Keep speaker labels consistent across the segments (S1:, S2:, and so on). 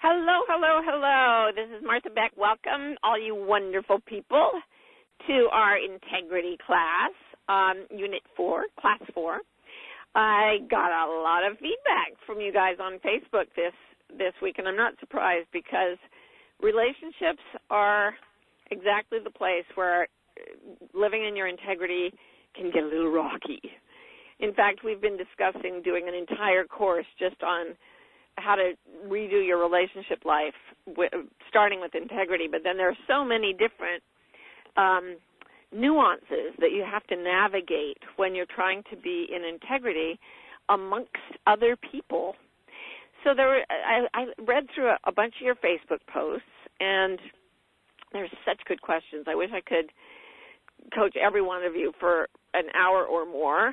S1: Hello, hello, hello. This is Martha Beck. Welcome, all you wonderful people, to our integrity class, Unit 4, Class 4. I got a lot of feedback from you guys on Facebook this week, and I'm not surprised because relationships are exactly the place where living in your integrity can get a little rocky. In fact, we've been discussing doing an entire course just on how to redo your relationship life, starting with integrity. But then there are so many different nuances that you have to navigate when you're trying to be in integrity amongst other people. So I read through a bunch of your Facebook posts, and there's such good questions. I wish I could coach every one of you for an hour or more.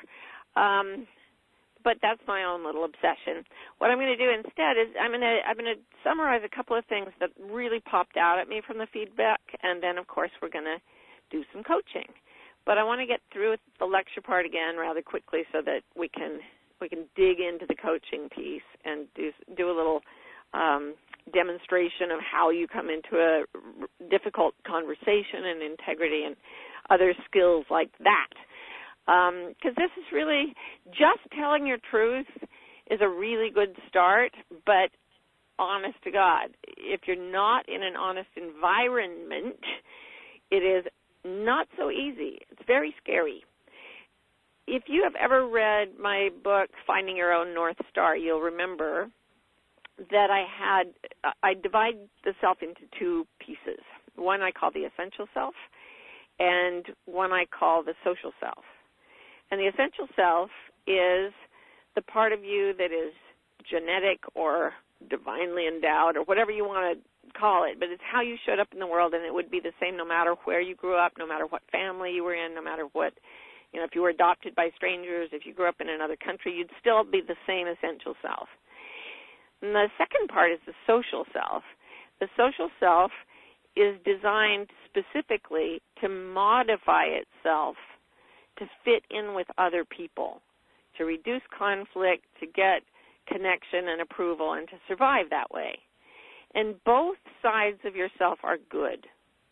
S1: But that's my own little obsession. What I'm going to do instead is I'm going to summarize a couple of things that really popped out at me from the feedback, and then, of course, we're going to do some coaching. But I want to get through the lecture part again rather quickly so that we can dig into the coaching piece and do a little demonstration of how you come into a difficult conversation and integrity and other skills like that. Because this is really, just telling your truth is a really good start, but honest to God, if you're not in an honest environment, it is not so easy. It's very scary. If you have ever read my book, Finding Your Own North Star, you'll remember that I divide the self into two pieces. One I call the essential self, and one I call the social self. And the essential self is the part of you that is genetic or divinely endowed or whatever you want to call it, but it's how you showed up in the world, and it would be the same no matter where you grew up, no matter what family you were in, no matter what, if you were adopted by strangers, if you grew up in another country, you'd still be the same essential self. And the second part is the social self. The social self is designed specifically to modify itself to fit in with other people, to reduce conflict, to get connection and approval, and to survive that way. And both sides of yourself are good.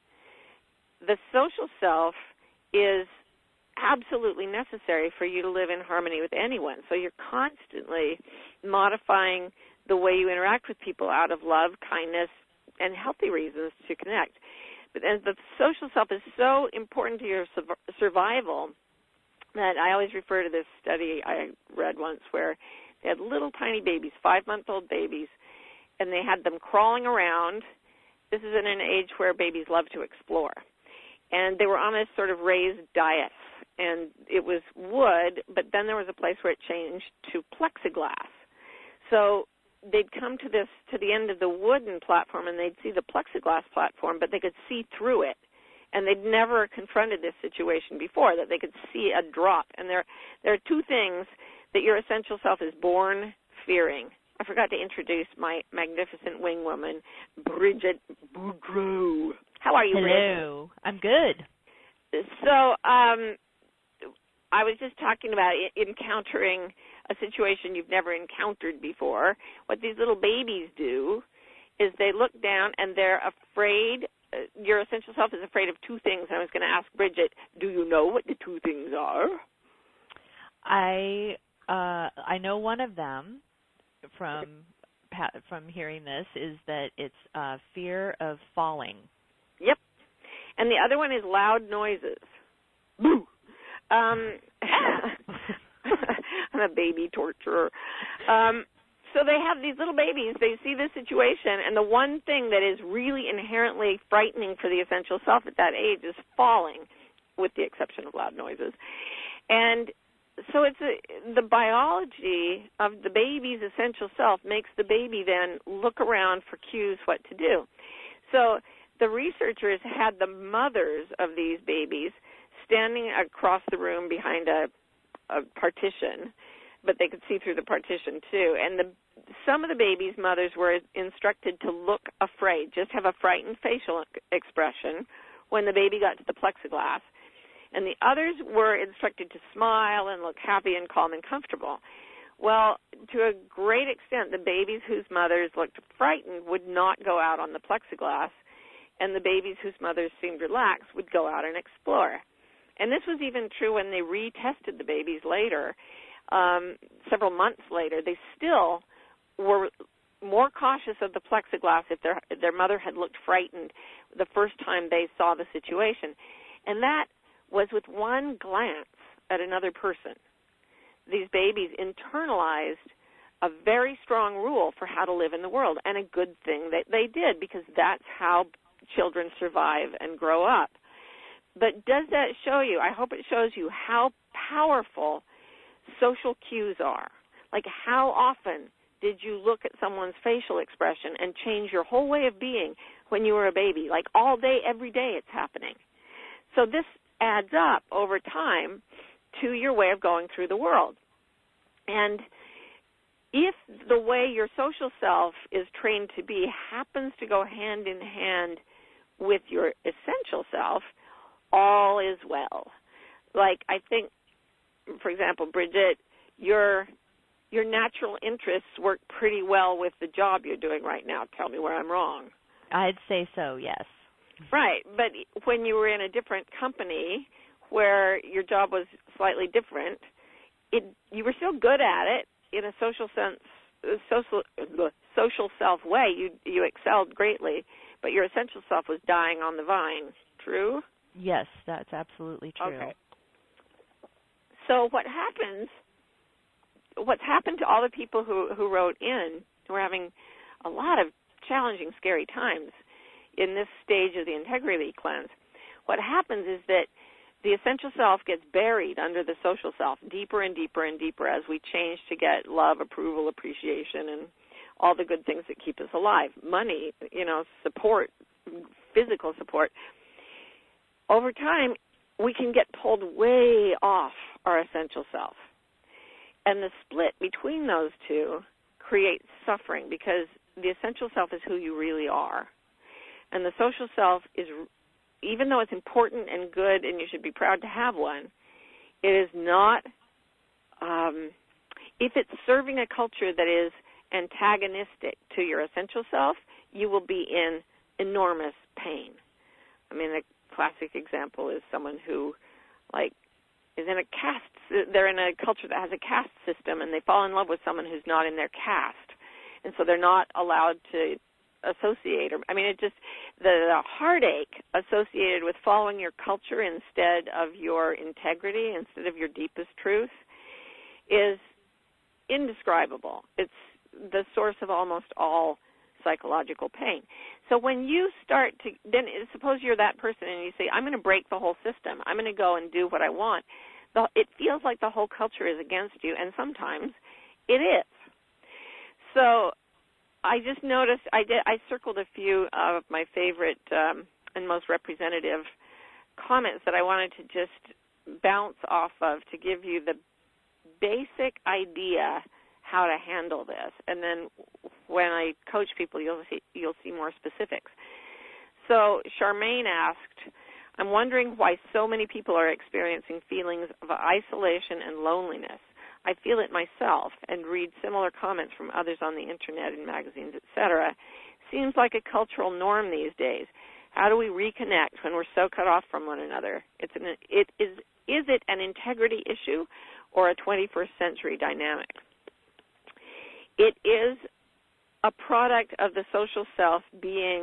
S1: The social self is absolutely necessary for you to live in harmony with anyone. So you're constantly modifying the way you interact with people out of love, kindness, and healthy reasons to connect. But as the social self is so important to your survival that I always refer to this study I read once where they had little tiny babies, 5-month-old babies, and they had them crawling around. This is in an age where babies love to explore. And they were on this sort of raised diet, and it was wood, but then there was a place where it changed to plexiglass. So they'd come to the end of the wooden platform, and they'd see the plexiglass platform, but they could see through it. And they'd never confronted this situation before, that they could see a drop. And there are two things that your essential self is born fearing. I forgot to introduce my magnificent wing woman, Bridget Boudreau. How are you, Bridget?
S2: Hello. I'm good.
S1: So I was just talking about encountering a situation you've never encountered before. What these little babies do is they look down and they're afraid. Your essential self is afraid of two things. I was going to ask Bridget, do you know what the two things are?
S2: I know one of them from hearing this is that it's fear of falling.
S1: Yep. And the other one is loud noises. Boo. I'm a baby torturer. So they have these little babies, they see this situation, and the one thing that is really inherently frightening for the essential self at that age is falling, with the exception of loud noises. And so it's the biology of the baby's essential self makes the baby then look around for cues what to do. So the researchers had the mothers of these babies standing across the room behind a partition, but they could see through the partition too. And some of the babies' mothers were instructed to look afraid, just have a frightened facial expression when the baby got to the plexiglass. And the others were instructed to smile and look happy and calm and comfortable. Well, to a great extent, the babies whose mothers looked frightened would not go out on the plexiglass, and the babies whose mothers seemed relaxed would go out and explore. And this was even true when they retested the babies later. Several months later, they still were more cautious of the plexiglass if their mother had looked frightened the first time they saw the situation. And that was with one glance at another person. These babies internalized a very strong rule for how to live in the world, and a good thing that they did, because that's how children survive and grow up. But does that show you, I hope it shows you how powerful social cues are. Like, how often did you look at someone's facial expression and change your whole way of being when you were a baby? Like, all day, every day it's happening. So this adds up over time to your way of going through the world. And if the way your social self is trained to be happens to go hand in hand with your essential self, all is well. Like, I think, for example, Bridget, your natural interests work pretty well with the job you're doing right now. Tell me where I'm wrong.
S2: I'd say so, yes.
S1: Right, but when you were in a different company where your job was slightly different, you were still good at it in a social self way. You excelled greatly, but your essential self was dying on the vine. True?
S2: Yes, that's absolutely true.
S1: Okay. So what's happened to all the people who wrote in, who are having a lot of challenging, scary times in this stage of the integrity cleanse, what happens is that the essential self gets buried under the social self deeper and deeper and deeper as we change to get love, approval, appreciation, and all the good things that keep us alive. Money, support, physical support. Over time, we can get pulled way off our essential self. And the split between those two creates suffering, because the essential self is who you really are. And the social self is, even though it's important and good and you should be proud to have one, it is not, if it's serving a culture that is antagonistic to your essential self, you will be in enormous pain. I mean, a classic example is someone who, is in they're in a culture that has a caste system, and they fall in love with someone who's not in their caste. And so they're not allowed to associate. The heartache associated with following your culture instead of your integrity, instead of your deepest truth, is indescribable. It's the source of almost all psychological pain. So when you start to, then suppose you're that person and you say, I'm going to break the whole system. I'm going to go and do what I want. It feels like the whole culture is against you, and sometimes it is. So I just noticed, I circled a few of my favorite and most representative comments that I wanted to just bounce off of to give you the basic idea how to handle this. And then when I coach people, you'll see more specifics. So Charmaine asked, I'm wondering why so many people are experiencing feelings of isolation and loneliness. I feel it myself and read similar comments from others on the internet and magazines, etc. Seems like a cultural norm these days. How do we reconnect when we're so cut off from one another? Is it an integrity issue or a 21st century dynamic? It is a product of the social self being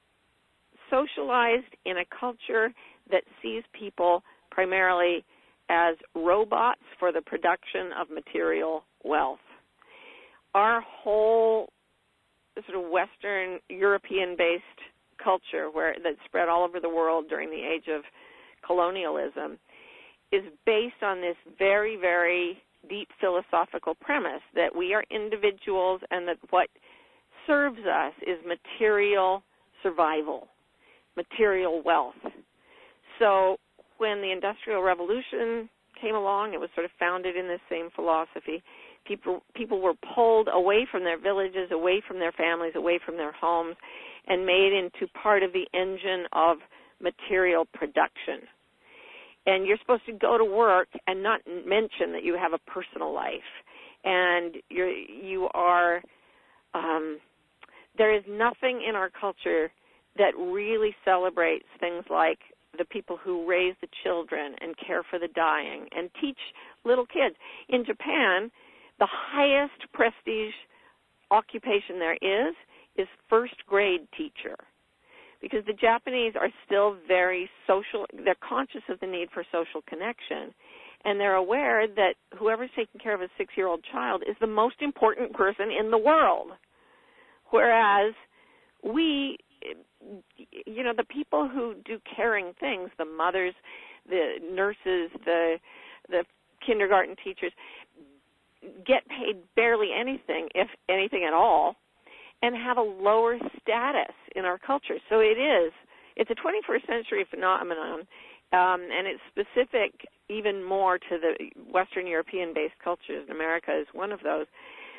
S1: socialized in a culture that sees people primarily as robots for the production of material wealth. Our whole sort of Western European-based culture that spread all over the world during the age of colonialism is based on this very, very deep philosophical premise that we are individuals and that what serves us is material survival, material wealth. So when the Industrial Revolution came along, it was sort of founded in this same philosophy. People were pulled away from their villages, away from their families, away from their homes, and made into part of the engine of material production. And you're supposed to go to work and not mention that you have a personal life. and you are. There is nothing in our culture that really celebrates things like the people who raise the children and care for the dying and teach little kids. In Japan, the highest prestige occupation there is first grade teacher, because the Japanese are still very social. They're conscious of the need for social connection, and they're aware that whoever's taking care of a 6-year-old child is the most important person in the world. Whereas we, the people who do caring things, the mothers, the nurses, the kindergarten teachers, get paid barely anything, if anything at all, and have a lower status in our culture. So it's a 21st century phenomenon, and it's specific even more to the Western European-based cultures, and America is one of those.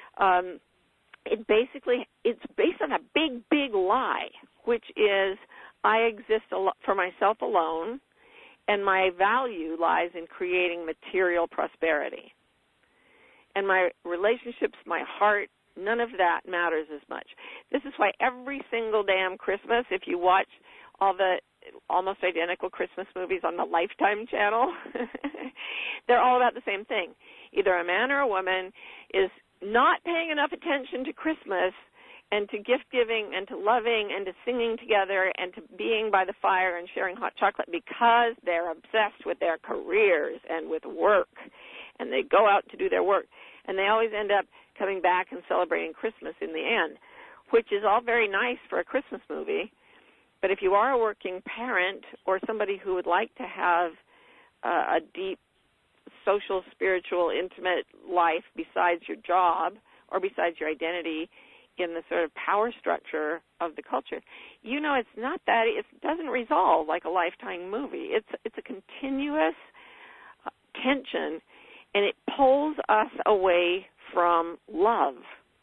S1: It's based on a big, big lie, which is I exist for myself alone, and my value lies in creating material prosperity. And my relationships, my heart, none of that matters as much. This is why every single damn Christmas, if you watch all the almost identical Christmas movies on the Lifetime channel, they're all about the same thing. Either a man or a woman is not paying enough attention to Christmas and to gift-giving and to loving and to singing together and to being by the fire and sharing hot chocolate because they're obsessed with their careers and with work, and they go out to do their work. And they always end up coming back and celebrating Christmas in the end, which is all very nice for a Christmas movie. But if you are a working parent or somebody who would like to have a deep social, spiritual, intimate life besides your job or besides your identity in the sort of power structure of the culture, it's not that. It doesn't resolve like a Lifetime movie. It's a continuous tension, and it pulls us away from love.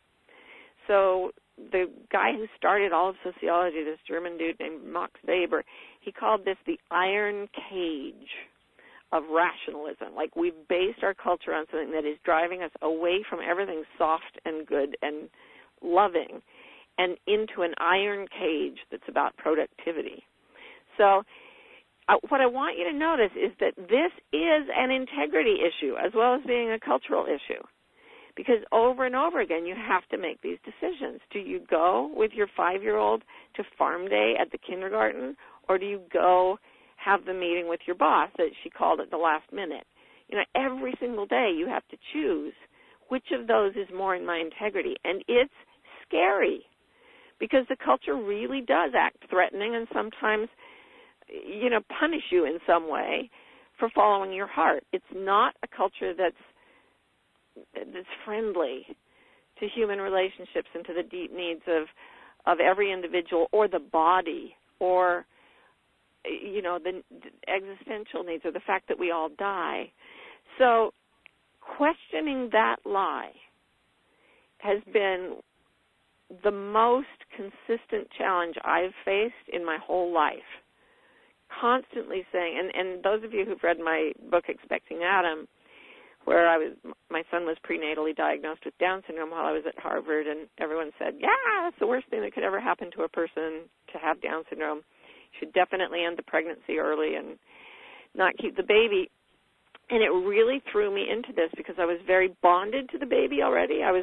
S1: So the guy who started all of sociology, this German dude named Max Weber, he called this the iron cage of rationalism. Like, we've based our culture on something that is driving us away from everything soft and good and loving and into an iron cage that's about productivity. So what I want you to notice is that this is an integrity issue as well as being a cultural issue, because over and over again you have to make these decisions. Do you go with your 5-year-old to farm day at the kindergarten, or do you go have the meeting with your boss that she called at the last minute? Every single day you have to choose which of those is more in my integrity. And it's scary because the culture really does act threatening and sometimes, punish you in some way for following your heart. It's not a culture that's friendly to human relationships and to the deep needs of every individual or the body or the existential needs or the fact that we all die. So questioning that lie has been the most consistent challenge I've faced in my whole life. Constantly saying, and those of you who've read my book, Expecting Adam, where my son was prenatally diagnosed with Down syndrome while I was at Harvard, and everyone said, yeah, it's the worst thing that could ever happen to a person to have Down syndrome. You should definitely end the pregnancy early and not keep the baby. And it really threw me into this because I was very bonded to the baby already. I was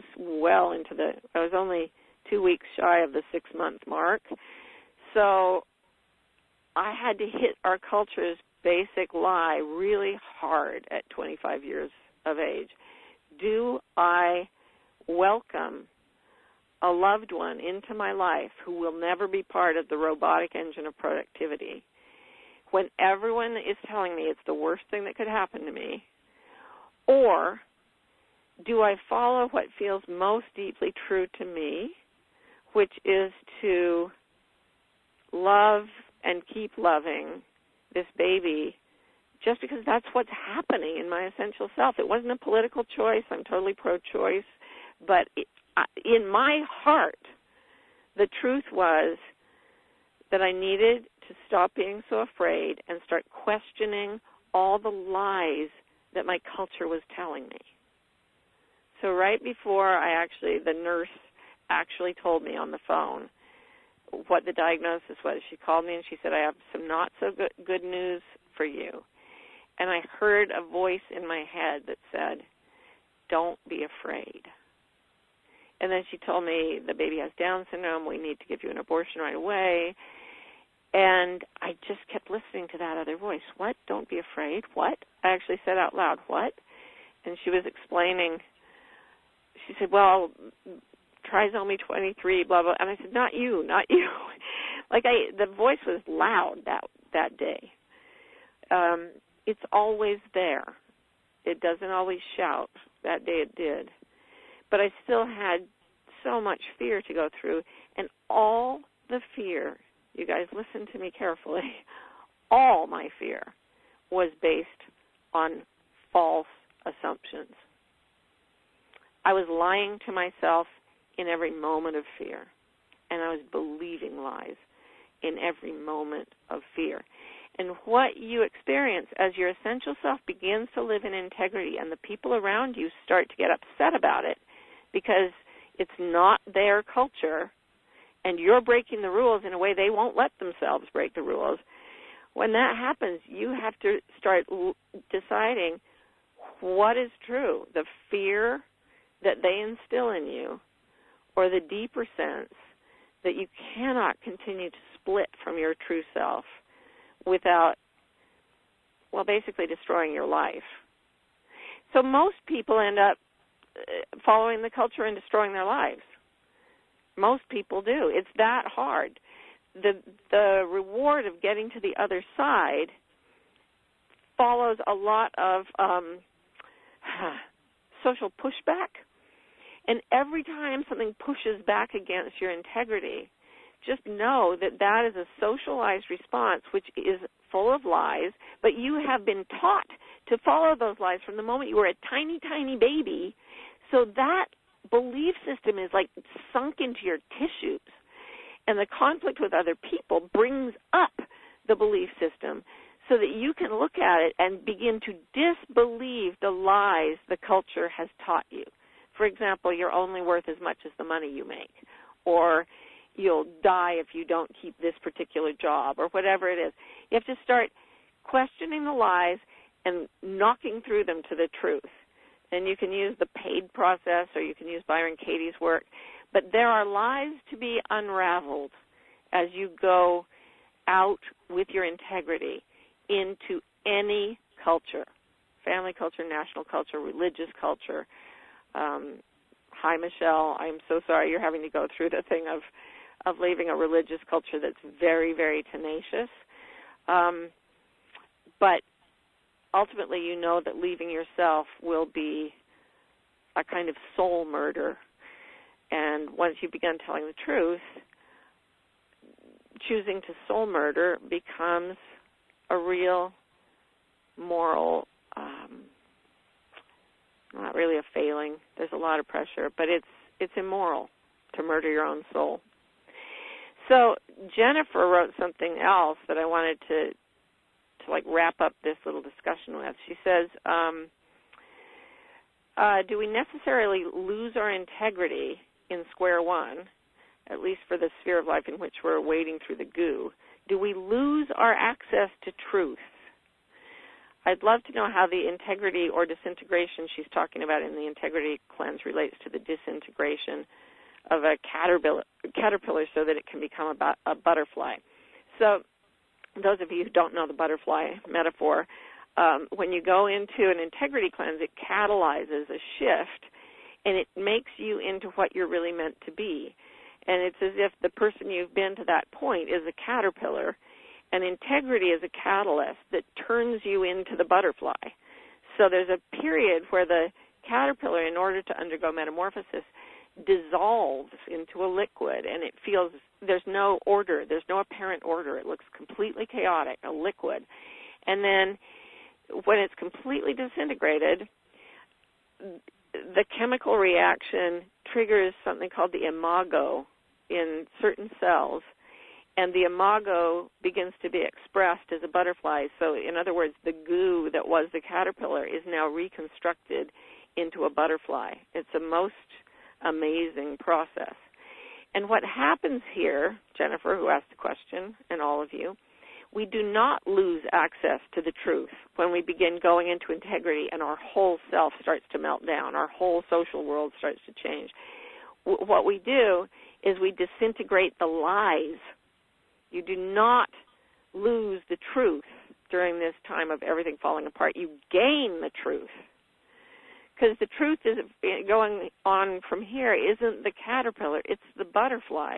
S1: I was only 2 weeks shy of the 6-month mark. So I had to hit our culture's basic lie really hard at 25 years of age. Do I welcome a loved one into my life who will never be part of the robotic engine of productivity when everyone is telling me it's the worst thing that could happen to me? Or do I follow what feels most deeply true to me, which is to love and keep loving this baby just because that's what's happening in my essential self? It wasn't a political choice. I'm totally pro-choice. But in my heart, the truth was that I needed to stop being so afraid and start questioning all the lies that my culture was telling me. So right before the nurse actually told me on the phone what the diagnosis was, she called me and she said, I have some not so good news for you. And I heard a voice in my head that said, don't be afraid. And then she told me the baby has Down syndrome, we need to give you an abortion right away. And I just kept listening to that other voice. What? Don't be afraid? What? I actually said out loud, what? And she was explaining, she said, well, trisomy 23, blah, blah. And I said, not you. The voice was loud that day. It's always there. It doesn't always shout. That day it did. But I still had so much fear to go through. And all the fear, you guys listen to me carefully, all my fear was based on false assumptions. I was lying to myself in every moment of fear, and I was believing lies in every moment of fear. And what you experience as your essential self begins to live in integrity and the people around you start to get upset about it because it's not their culture and you're breaking the rules in a way they won't let themselves break the rules. When that happens, you have to start deciding what is true, the fear that they instill in you or the deeper sense that you cannot continue to split from your true self without, basically destroying your life. So most people end up following the culture and destroying their lives. Most people do. It's that hard. The reward of getting to the other side follows a lot of social pushback. And every time something pushes back against your integrity, just know that that is a socialized response which is full of lies, but you have been taught to follow those lies from the moment you were a tiny, tiny baby. So that belief system is like sunk into your tissues. And the conflict with other people brings up the belief system so that you can look at it and begin to disbelieve the lies the culture has taught you. For example, you're only worth as much as the money you make, or you'll die if you don't keep this particular job, or whatever it is. You have to start questioning the lies and knocking through them to the truth. And you can use the PAID process, or you can use Byron Katie's work. But there are lies to be unraveled as you go out with your integrity into any culture, family culture, national culture, religious culture. Hi, Michelle. I'm so sorry you're having to go through the thing of leaving a religious culture that's very, very tenacious. But ultimately, you know that leaving yourself will be a kind of soul murder. And once you begin telling the truth, choosing to soul murder becomes a real moral, not really a failing. There's a lot of pressure, but it's immoral to murder your own soul. So Jennifer wrote something else that I wanted to wrap up this little discussion with. She says, do we necessarily lose our integrity in square one, at least for the sphere of life in which we're wading through the goo? Do we lose our access to truth? I'd love to know how the integrity or disintegration she's talking about in the integrity cleanse relates to the disintegration of a caterpillar so that it can become a butterfly. So those of you who don't know the butterfly metaphor, when you go into an integrity cleanse, it catalyzes a shift, and it makes you into what you're really meant to be. And it's as if the person you've been to that point is a caterpillar, and integrity is a catalyst that turns you into the butterfly. So there's a period where the caterpillar, in order to undergo metamorphosis, dissolves into a liquid, and it feels there's no order, there's no apparent order. It looks completely chaotic, a liquid. And then when it's completely disintegrated, the chemical reaction triggers something called the imago in certain cells, and the imago begins to be expressed as a butterfly. So in other words, the goo that was the caterpillar is now reconstructed into a butterfly. It's a most amazing process. And what happens here, Jennifer, who asked the question, and all of you, we do not lose access to the truth when we begin going into integrity and our whole self starts to melt down, our whole social world starts to change. What we do is we disintegrate the lies. You do not lose the truth during this time of everything falling apart. You gain the truth. Because the truth is going on from here isn't the caterpillar, it's the butterfly.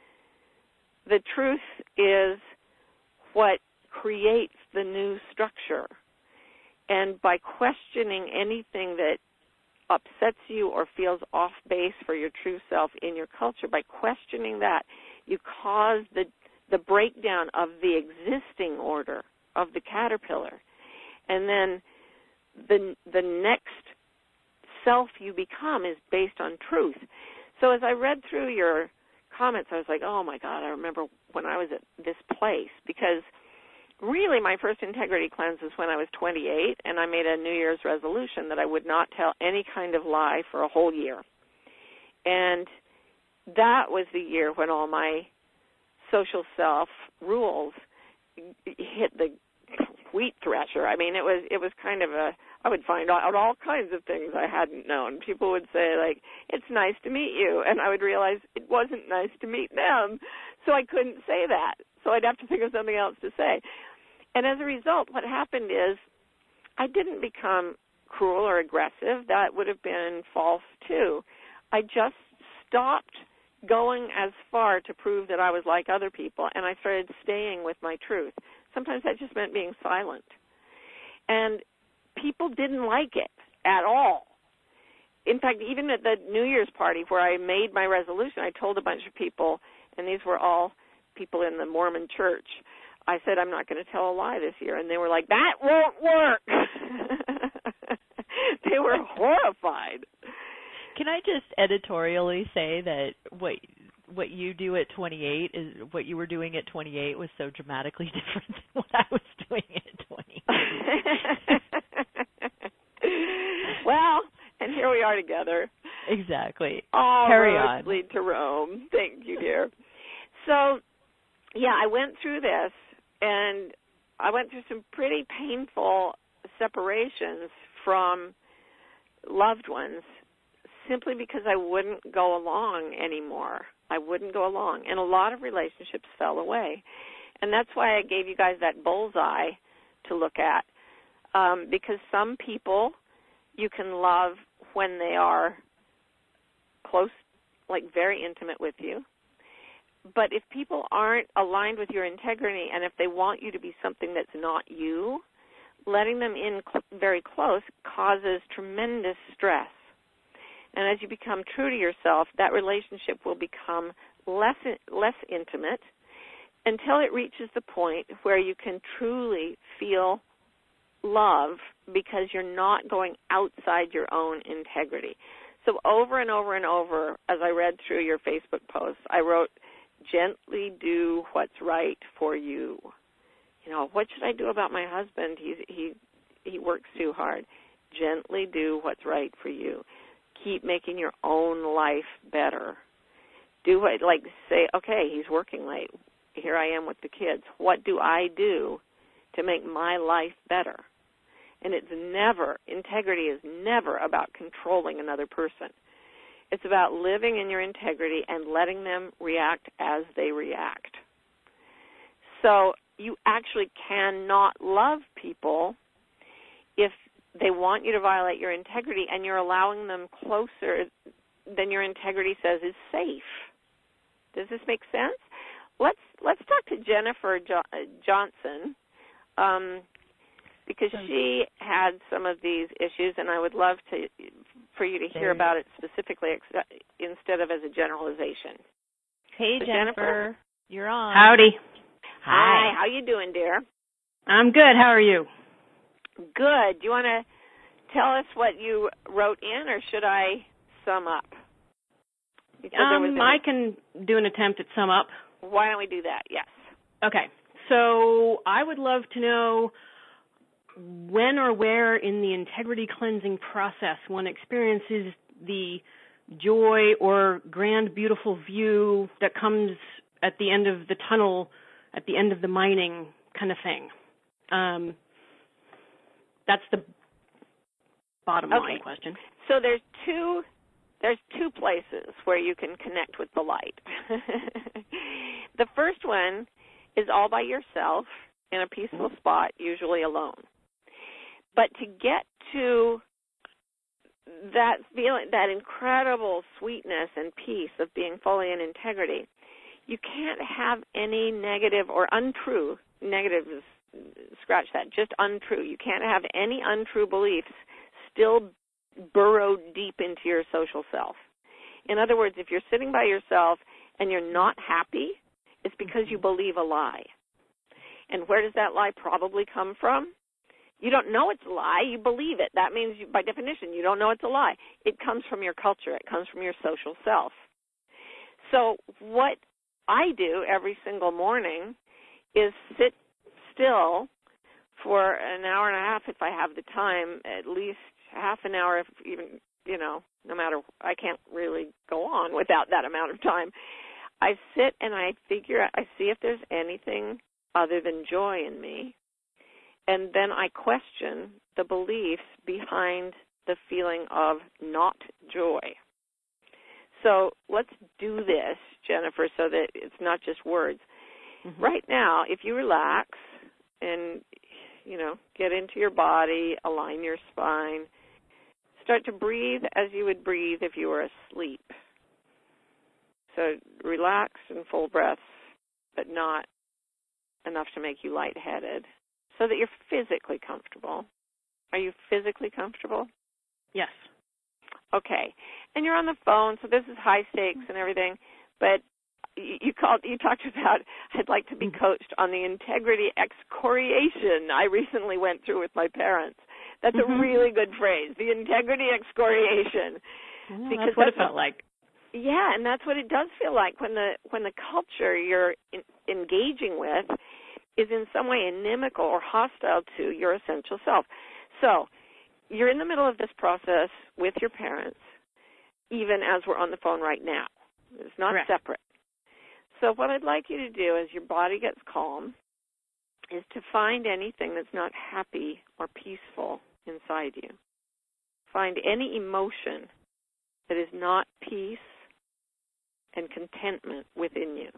S1: The truth is what creates the new structure. And by questioning anything that upsets you or feels off base for your true self in your culture, by questioning that, you cause the breakdown of the existing order of the caterpillar. And then the next self you become is based on truth. So as I read through your comments, I was like, oh my God, I remember when I was at this place, because really my first integrity cleanse was when I was 28, and I made a New Year's resolution that I would not tell any kind of lie for a whole year. And that was the year when all my social self rules hit the wheat thresher. I mean, it was kind of I would find out all kinds of things I hadn't known. People would say, like, it's nice to meet you, and I would realize it wasn't nice to meet them, so I couldn't say that. So I'd have to think of something else to say. And as a result, what happened is I didn't become cruel or aggressive. That would have been false, too. I just stopped going as far to prove that I was like other people, and I started staying with my truth. Sometimes that just meant being silent. And people didn't like it at all. In fact, even at the New Year's party where I made my resolution, I told a bunch of people, and these were all people in the Mormon church, I said, I'm not going to tell a lie this year. And they were like, that won't work. They were horrified.
S2: Can I just editorially say that what you do at 28 is what you were doing at 28 was so dramatically different than what I was doing at 28.
S1: Well, and here we are together.
S2: Exactly.
S1: All
S2: Carry
S1: roads
S2: on.
S1: lead to Rome. Thank you, dear. So, yeah, I went through this, and I went through some pretty painful separations from loved ones simply because I wouldn't go along anymore. I wouldn't go along. And a lot of relationships fell away. And that's why I gave you guys that bullseye to look at, because some people you can love when they are close, like very intimate with you. But if people aren't aligned with your integrity and if they want you to be something that's not you, letting them in very close causes tremendous stress. And as you become true to yourself, that relationship will become less intimate until it reaches the point where you can truly feel love because you're not going outside your own integrity. So over and over and over, as I read through your Facebook posts, I wrote, gently do what's right for you. You know, what should I do about my husband? He works too hard. Gently do what's right for you. Keep making your own life better. Do what, like, say, okay, he's working late. Here I am with the kids. What do I do to make my life better? And integrity is never about controlling another person. It's about living in your integrity and letting them react as they react. So you actually cannot love people if they want you to violate your integrity and you're allowing them closer than your integrity says is safe. Does this make sense? Let's talk to Jennifer Johnson because she had some of these issues, and I would love for you to hear about it specifically instead of as a generalization.
S2: Hey,
S1: so
S2: Jennifer, you're on.
S3: Howdy.
S1: Hi. How you doing, dear?
S3: I'm good. How are you?
S1: Good. Do you want to tell us what you wrote in, or should I sum up?
S3: I can do an attempt at sum up.
S1: Why don't we do that? Yes.
S3: Okay. So I would love to know when or where in the integrity cleansing process one experiences the joy or grand, beautiful view that comes at the end of the tunnel, at the end of the mining kind of thing. That's the bottom line question.
S1: So there's two places where you can connect with the light. The first one is all by yourself in a peaceful spot, usually alone. But to get to that feeling, that incredible sweetness and peace of being fully in integrity, you can't have any negative or untrue, negative is, scratch that, just untrue. You can't have any untrue beliefs still burrowed deep into your social self. In other words, if you're sitting by yourself and you're not happy, it's because you believe a lie. And where does that lie probably come from? You don't know it's a lie. You believe it. That means, by definition, you don't know it's a lie. It comes from your culture. It comes from your social self. So what I do every single morning is sit still for an hour and a half if I have the time, at least half an hour if even, no matter, I can't really go on without that amount of time. I sit and I see if there's anything other than joy in me. And then I question the beliefs behind the feeling of not joy. So let's do this, Jennifer, so that it's not just words. Mm-hmm. Right now, if you relax and, get into your body, align your spine, start to breathe as you would breathe if you were asleep. So relax and full breaths, but not enough to make you lightheaded, so that you're physically comfortable. Are you physically comfortable?
S3: Yes.
S1: Okay. And you're on the phone, so this is high stakes and everything, but you talked about, I'd like to be coached on the integrity excoriation I recently went through with my parents. That's a really good phrase, the integrity excoriation.
S3: Because that's what it felt like.
S1: Yeah, and that's what it does feel like when the culture you're engaging with is in some way inimical or hostile to your essential self. So you're in the middle of this process with your parents, even as we're on the phone right now. It's not
S3: Correct.
S1: separate. So what I'd like you to do as your body gets calm is to find anything that's not happy or peaceful inside you. Find any emotion that is not peace and contentment within you.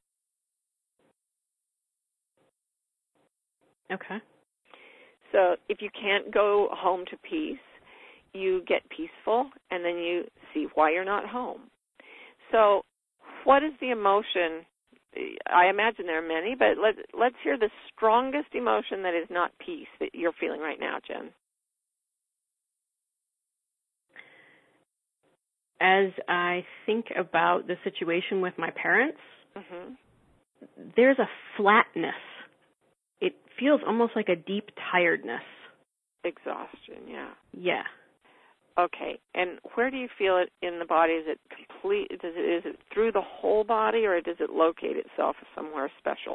S3: Okay.
S1: So if you can't go home to peace, you get peaceful, and then you see why you're not home. So what is the emotion? I imagine there are many, but let's hear the strongest emotion that is not peace that you're feeling right now, Jen.
S3: As I think about the situation with my parents, there's a flatness. It feels almost like a deep tiredness.
S1: Exhaustion, yeah.
S3: Yeah.
S1: Okay, and where do you feel it in the body? Is it complete? Is it through the whole body, or does it locate itself somewhere special?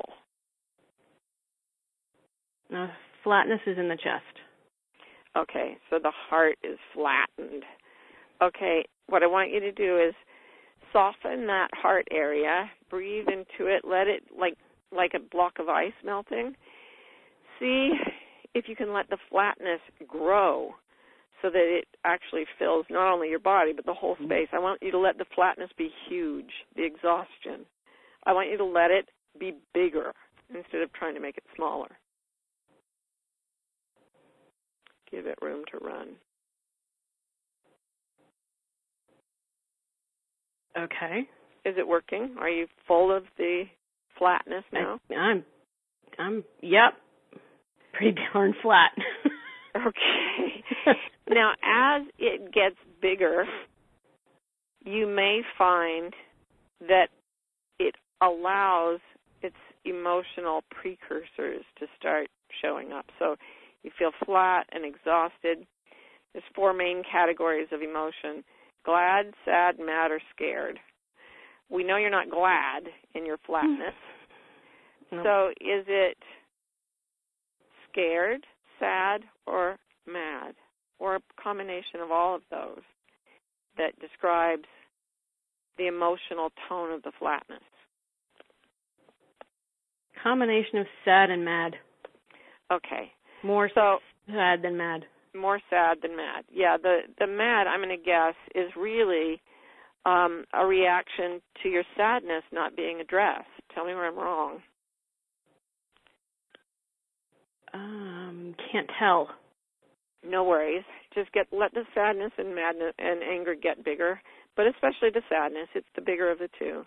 S3: Flatness is in the chest.
S1: Okay, so the heart is flattened. Okay, what I want you to do is soften that heart area, breathe into it, let it, like a block of ice melting. See if you can let the flatness grow so that it actually fills not only your body but the whole space. I want you to let the flatness be huge, the exhaustion. I want you to let it be bigger instead of trying to make it smaller. Give it room to run.
S3: Okay.
S1: Is it working? Are you full of the flatness now?
S3: I'm yep. Pretty darn flat.
S1: Okay. Now, as it gets bigger, you may find that it allows its emotional precursors to start showing up. So you feel flat and exhausted. There's 4 main categories of emotion: glad, sad, mad, or scared. We know you're not glad in your flatness.
S3: No.
S1: So is it scared, sad or mad, or a combination of all of those that describes the emotional tone of the flatness?
S3: Combination of sad and mad.
S1: Okay.
S3: More sad than mad.
S1: More sad than mad. Yeah, the mad, I'm going to guess, is really a reaction to your sadness not being addressed. Tell me where I'm wrong.
S3: Can't tell.
S1: No worries. Just let the sadness and madness and anger get bigger, but especially the sadness. It's the bigger of the two.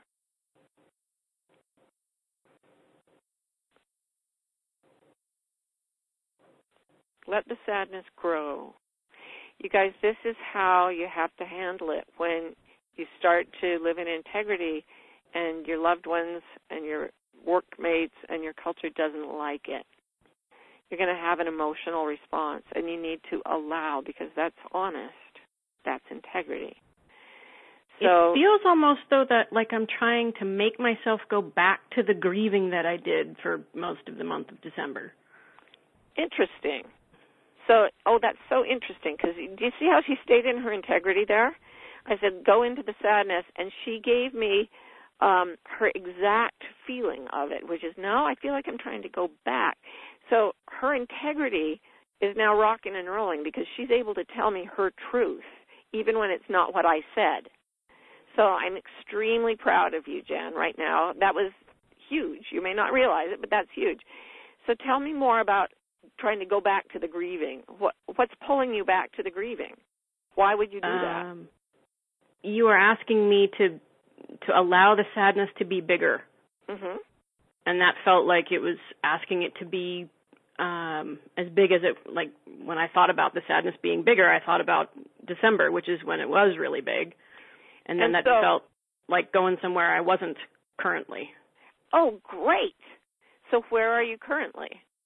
S1: Let the sadness grow. You guys, this is how you have to handle it when you start to live in integrity and your loved ones and your workmates and your culture doesn't like it. You're going to have an emotional response, and you need to allow, because that's honest. That's integrity. So,
S3: it feels almost, though, that like I'm trying to make myself go back to the grieving that I did for most of the month of December.
S1: Interesting. So, that's so interesting, because do you see how she stayed in her integrity there? I said, go into the sadness, and she gave me her exact feeling of it, which is, no, I feel like I'm trying to go back. So her integrity is now rocking and rolling because she's able to tell me her truth, even when it's not what I said. So I'm extremely proud of you, Jan, right now. That was huge. You may not realize it, but that's huge. So tell me more about trying to go back to the grieving. What's pulling you back to the grieving? Why would you do that?
S3: You are asking me to allow the sadness to be bigger.
S1: Mm-hmm.
S3: And that felt like it was asking it to be as big as it, like when I thought about the sadness being bigger, I thought about December, which is when it was really big. And then that felt like going somewhere I wasn't currently.
S1: Oh, great. So where are you currently?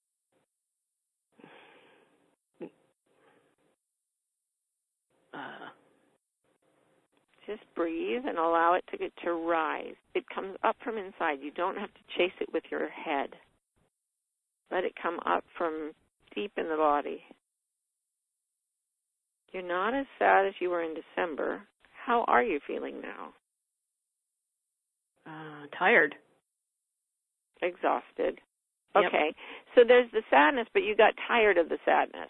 S1: Just breathe and allow it to rise. It comes up from inside. You don't have to chase it with your head. Let it come up from deep in the body. You're not as sad as you were in December. How are you feeling now?
S3: Tired.
S1: Exhausted.
S3: Yep.
S1: Okay. So there's the sadness, but you got tired of the sadness.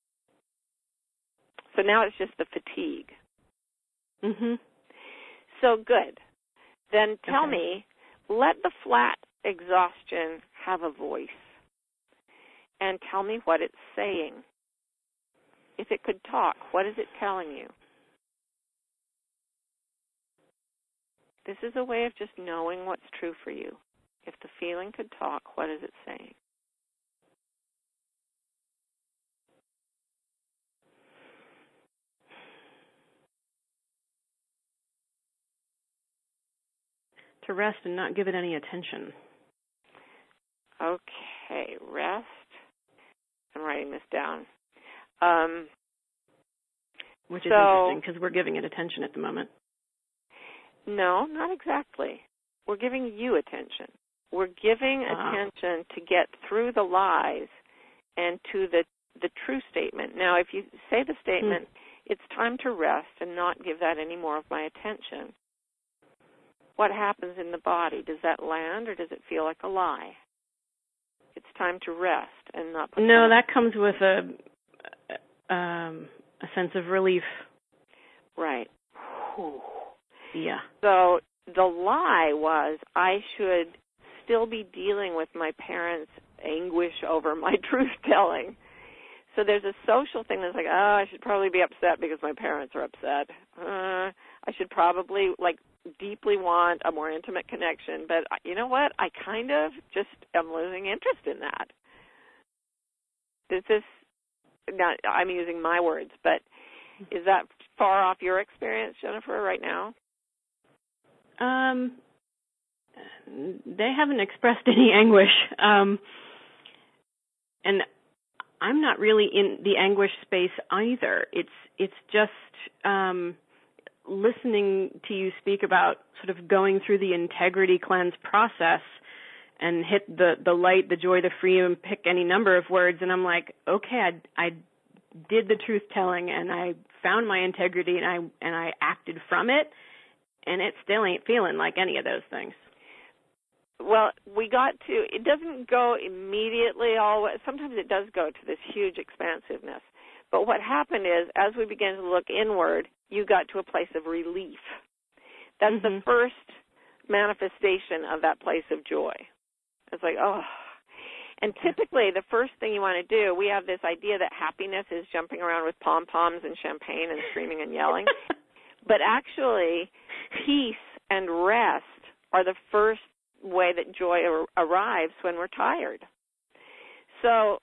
S1: So now it's just the fatigue.
S3: Mm-hmm.
S1: So good. Then tell me, let the flat exhaustion have a voice. And tell me what it's saying. If it could talk, what is it telling you? This is a way of just knowing what's true for you. If the feeling could talk, what is it saying?
S3: To rest and not give it any attention.
S1: Okay, rest. I'm writing this down.
S3: Which is interesting because we're giving it attention at the moment.
S1: No, not exactly. We're giving you attention. We're giving attention to get through the lies and to the true statement. Now, if you say the statement, it's time to rest and not give that any more of my attention, what happens in the body? Does that land or does it feel like a lie? It's time to rest and not put...
S3: No, that comes with a sense of relief.
S1: Right. Whew.
S3: Yeah.
S1: So the lie was I should still be dealing with my parents' anguish over my truth-telling. So there's a social thing that's like, I should probably be upset because my parents are upset. I should probably, deeply want a more intimate connection. But you know what? I kind of just am losing interest in that. Now, I'm using my words, but is that far off your experience, Jennifer, right now?
S3: They haven't expressed any anguish. And I'm not really in the anguish space either. It's just listening to you speak about sort of going through the integrity cleanse process and hit the light, the joy, the freedom, pick any number of words, and I'm like, okay, I did the truth telling, and I found my integrity, and I acted from it, and it still ain't feeling like any of those things.
S1: Well, it doesn't go immediately sometimes it does go to this huge expansiveness. But what happened is, as we began to look inward, you got to a place of relief. That's the first manifestation of that place of joy. It's like, oh. And typically, the first thing you want to do, we have this idea that happiness is jumping around with pom-poms and champagne and screaming and yelling. But actually, peace and rest are the first way that joy arrives when we're tired. So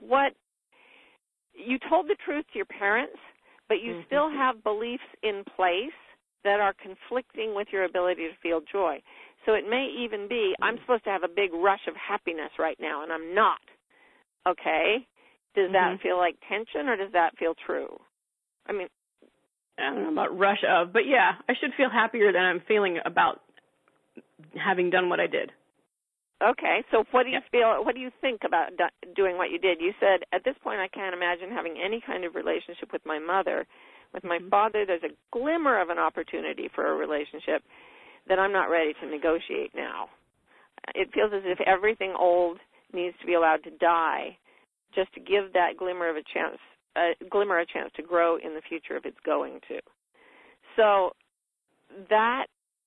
S1: you told the truth to your parents, but you still have beliefs in place that are conflicting with your ability to feel joy. So it may even be, I'm supposed to have a big rush of happiness right now, and I'm not. Okay? Does that feel like tension, or does that feel true? I mean,
S3: I don't know about rush of, but yeah, I should feel happier than I'm feeling about having done what I did.
S1: Okay, so what do you feel? What do you think about doing what you did? You said, at this point, I can't imagine having any kind of relationship with my mother. With my father, there's a glimmer of an opportunity for a relationship that I'm not ready to negotiate now. It feels as if everything old needs to be allowed to die, just to give that glimmer a chance to grow in the future if it's going to. So that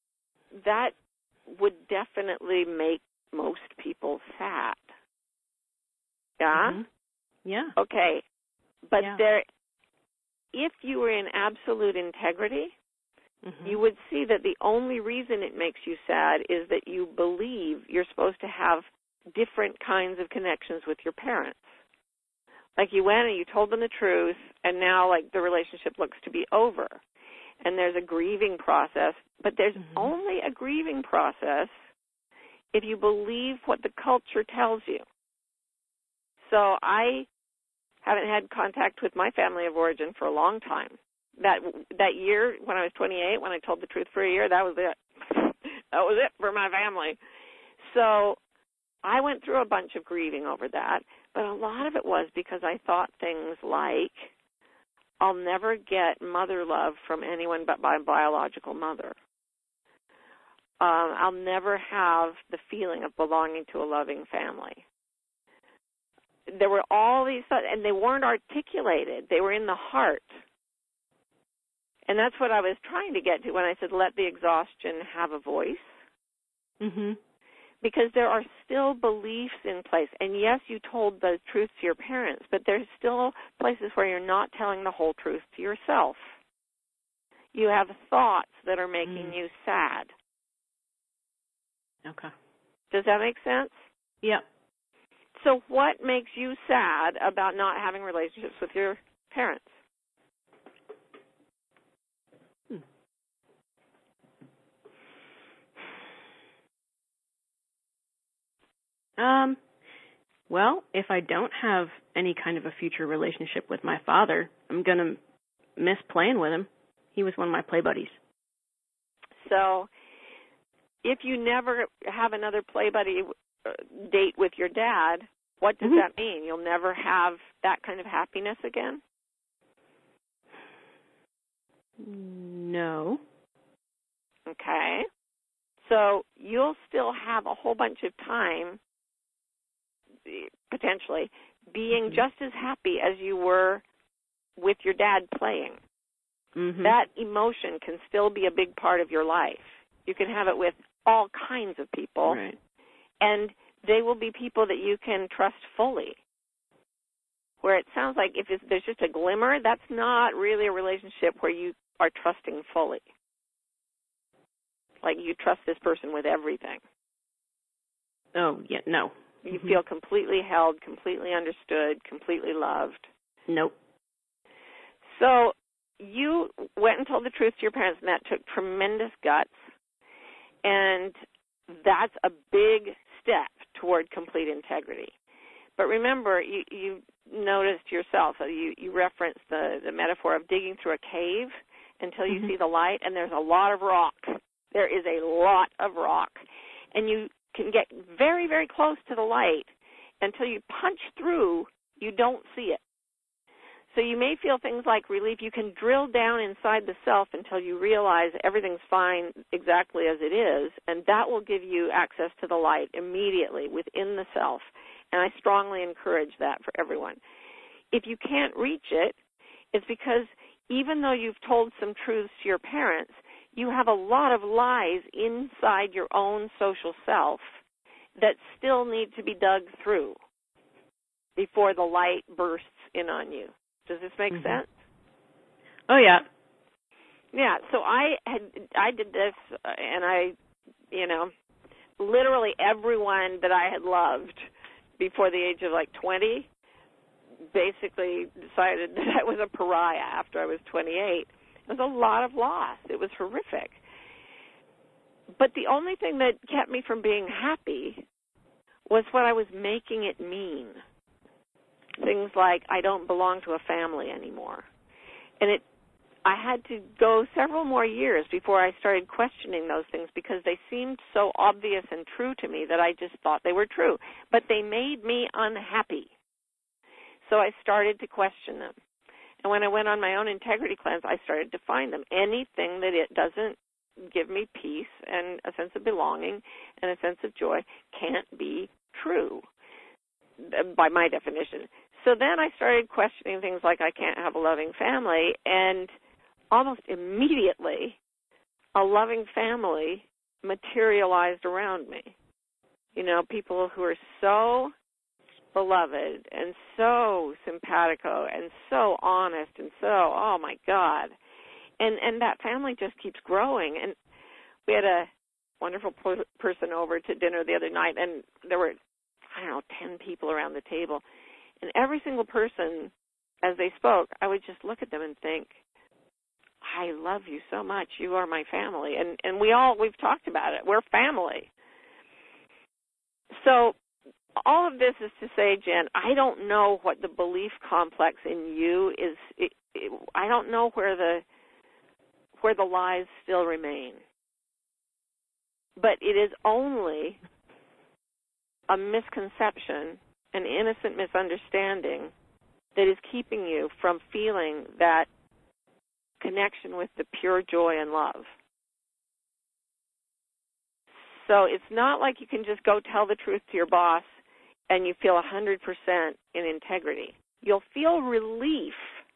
S1: would definitely make most people sad. Yeah?
S3: Yeah.
S1: Okay. But if you were in absolute integrity, you would see that the only reason it makes you sad is that you believe you're supposed to have different kinds of connections with your parents. Like you went and you told them the truth, and now like the relationship looks to be over. And there's a grieving process, but there's only a grieving process if you believe what the culture tells you. So I haven't had contact with my family of origin for a long time. That year when I was 28, when I told the truth for a year, that was it. That was it for my family. So I went through a bunch of grieving over that, but a lot of it was because I thought things like, I'll never get mother love from anyone but my biological mother. I'll never have the feeling of belonging to a loving family. There were all these thoughts, and they weren't articulated. They were in the heart. And that's what I was trying to get to when I said, let the exhaustion have a voice. Because there are still beliefs in place. And yes, you told the truth to your parents, but there's still places where you're not telling the whole truth to yourself. You have thoughts that are making you sad.
S3: Okay.
S1: Does that make sense?
S3: Yeah.
S1: So what makes you sad about not having relationships with your parents?
S3: Well, if I don't have any kind of a future relationship with my father, I'm going to miss playing with him. He was one of my play buddies.
S1: So if you never have another play buddy date with your dad, what does that mean? You'll never have that kind of happiness again?
S3: No.
S1: Okay. So you'll still have a whole bunch of time, potentially, being just as happy as you were with your dad playing. That emotion can still be a big part of your life. You can have it with all kinds of people.
S3: Right.
S1: And they will be people that you can trust fully. Where it sounds like if there's just a glimmer, that's not really a relationship where you are trusting fully. Like you trust this person with everything.
S3: Oh, yeah, no.
S1: You feel completely held, completely understood, completely loved.
S3: Nope.
S1: So you went and told the truth to your parents, and that took tremendous guts. And that's a big step toward complete integrity. But remember, you noticed yourself, you referenced the metaphor of digging through a cave until you see the light, and there's a lot of rock. There is a lot of rock. And you can get very, very close to the light. Until you punch through, you don't see it. So you may feel things like relief. You can drill down inside the self until you realize everything's fine exactly as it is, and that will give you access to the light immediately within the self. And I strongly encourage that for everyone. If you can't reach it, it's because even though you've told some truths to your parents, you have a lot of lies inside your own social self that still need to be dug through before the light bursts in on you. Does this make sense?
S3: Oh, yeah.
S1: Yeah, so I did this, and literally everyone that I had loved before the age of 20 basically decided that I was a pariah after I was 28. It was a lot of loss. It was horrific. But the only thing that kept me from being happy was what I was making it mean. Things like, I don't belong to a family anymore. And I had to go several more years before I started questioning those things because they seemed so obvious and true to me that I just thought they were true. But they made me unhappy. So I started to question them. And when I went on my own integrity cleanse, I started to find them. Anything that it doesn't give me peace and a sense of belonging and a sense of joy can't be true by my definition. So then I started questioning things like I can't have a loving family, and almost immediately a loving family materialized around me. People who are so beloved and so simpatico and so honest and so, oh my God. And that family just keeps growing. And we had a wonderful person over to dinner the other night, and there were 10 people around the table. And every single person, as they spoke, I would just look at them and think, I love you so much. You are my family. And we've talked about it. We're family. So all of this is to say, Jen, I don't know what the belief complex in you is. I don't know where the lies still remain. But it is only a misconception, an innocent misunderstanding that is keeping you from feeling that connection with the pure joy and love. So it's not like you can just go tell the truth to your boss and you feel 100% in integrity. You'll feel relief,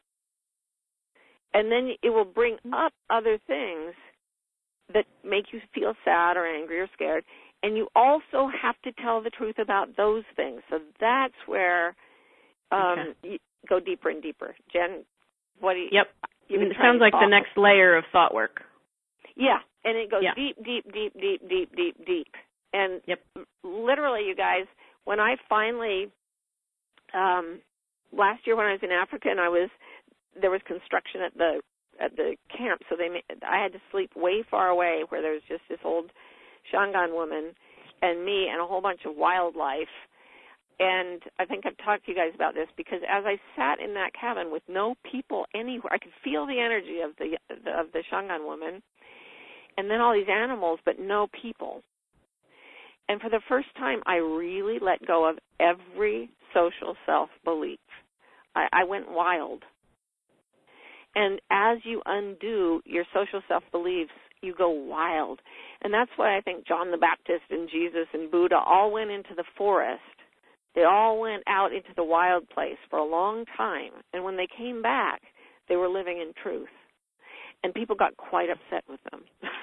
S1: and then it will bring up other things that make you feel sad or angry or scared. And you also have to tell the truth about those things. So that's where you go deeper and deeper. Jen, what do you...
S3: Yep. It sounds like the next layer of thought work.
S1: Yeah, and it goes deep, deep, deep, deep, deep, deep, deep. And literally, you guys, when I finally, last year when I was in Africa and there was construction at the camp, so I had to sleep way far away where there was just this old Shangaan woman and me and a whole bunch of wildlife. And I think I've talked to you guys about this because as I sat in that cabin with no people anywhere, I could feel the energy of the Shangaan woman, and then all these animals, but no people. And for the first time, I really let go of every social self-belief. I went wild. And as you undo your social self-beliefs, you go wild. And that's why I think John the Baptist and Jesus and Buddha all went into the forest. They all went out into the wild place for a long time. And when they came back, they were living in truth. And people got quite upset with them.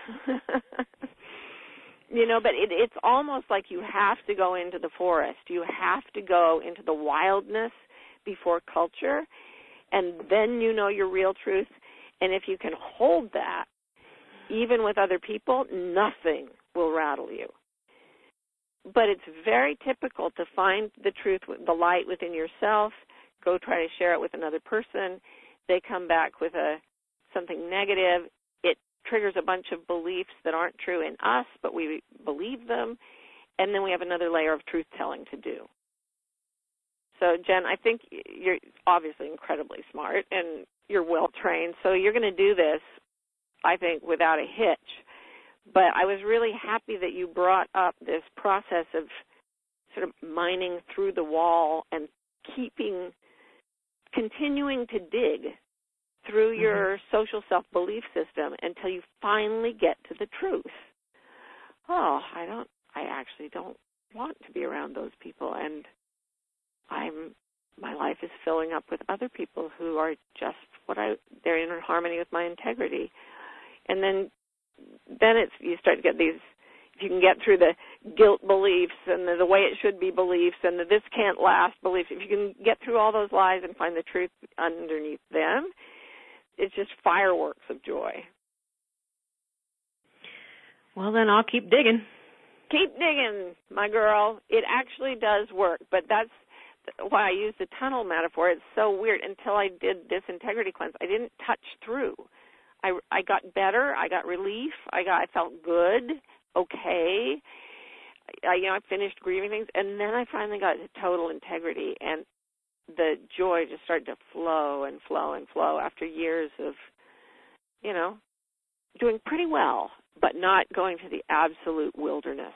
S1: But it's almost like you have to go into the forest. You have to go into the wildness before culture. And then you know your real truth. And if you can hold that, even with other people, nothing will rattle you. But it's very typical to find the truth, the light within yourself, go try to share it with another person. They come back with something negative. It triggers a bunch of beliefs that aren't true in us, but we believe them. And then we have another layer of truth-telling to do. So, Jen, I think you're obviously incredibly smart and you're well-trained. So you're going to do this, I think, without a hitch. But I was really happy that you brought up this process of sort of mining through the wall and continuing to dig through your social self-belief system until you finally get to the truth. Oh, I actually don't want to be around those people, and my life is filling up with other people who are just they're in harmony with my integrity. And then you start to get these, if you can get through the guilt beliefs and the way it should be beliefs and the this can't last beliefs, if you can get through all those lies and find the truth underneath them, it's just fireworks of joy.
S3: Well, then I'll keep digging.
S1: Keep digging, my girl. It actually does work, but that's why I use the tunnel metaphor. It's so weird. Until I did this integrity cleanse, I didn't touch through. I got better. I got relief. I felt good, okay. I finished grieving things, and then I finally got to total integrity, and the joy just started to flow and flow and flow after years of, doing pretty well, but not going to the absolute wilderness.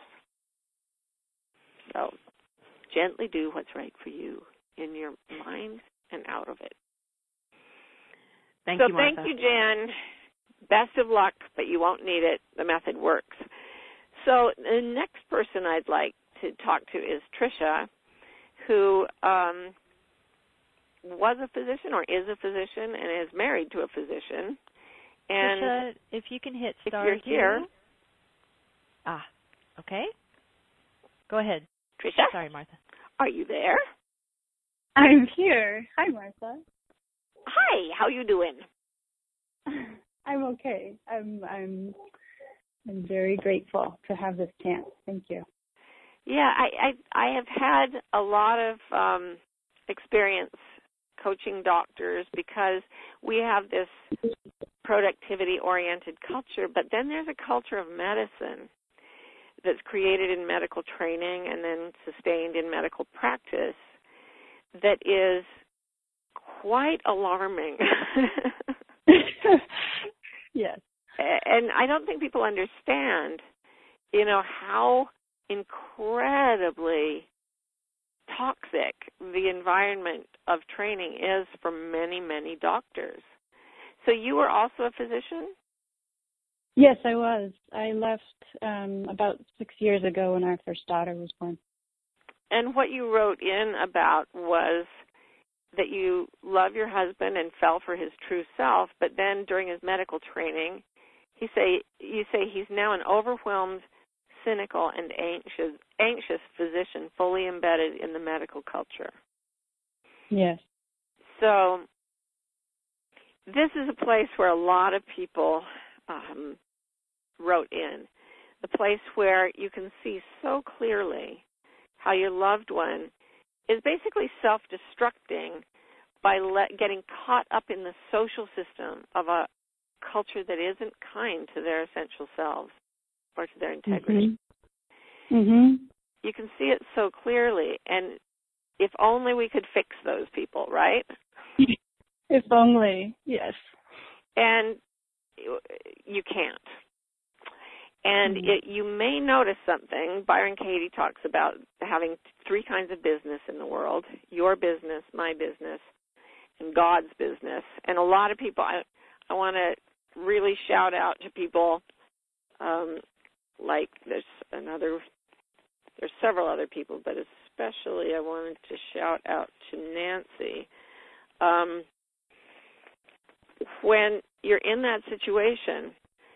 S1: So gently do what's right for you in your mind and out of it.
S3: Thank you, Martha.
S1: Thank you, Jan. Best of luck, but you won't need it. The method works. So the next person I'd like to talk to is Tricia, who was a physician or is a physician and is married to a physician. And
S2: Tricia, if you can hit star
S1: if you're here.
S2: Okay. Go ahead.
S1: Tricia?
S2: Sorry, Martha.
S1: Are you there?
S4: I'm here. Hi, Martha.
S1: Hi, how you doing?
S4: I'm okay. I'm very grateful to have this chance. Thank you.
S1: Yeah, I have had a lot of experience coaching doctors because we have this productivity-oriented culture, but then there's a culture of medicine that's created in medical training and then sustained in medical practice that is quite alarming.
S4: Yes.
S1: And I don't think people understand, how incredibly toxic the environment of training is for many, many doctors. So you were also a physician?
S4: Yes, I was. I left about 6 years ago when our first daughter was born.
S1: And what you wrote in about was that you love your husband and fell for his true self, but then during his medical training, you say he's now an overwhelmed, cynical, and anxious physician fully embedded in the medical culture.
S4: Yes.
S1: So this is a place where a lot of people wrote in, the place where you can see so clearly how your loved one is basically self-destructing by getting caught up in the social system of a culture that isn't kind to their essential selves or to their integrity.
S4: Mm-hmm.
S1: You can see it so clearly, and if only we could fix those people, right?
S4: If only, yes.
S1: And you can't. And you may notice something. Byron Katie talks about having 3 kinds of business in the world: your business, my business, and God's business. And a lot of people, I want to really shout out to people like there's several other people, but especially I wanted to shout out to Nancy. When you're in that situation,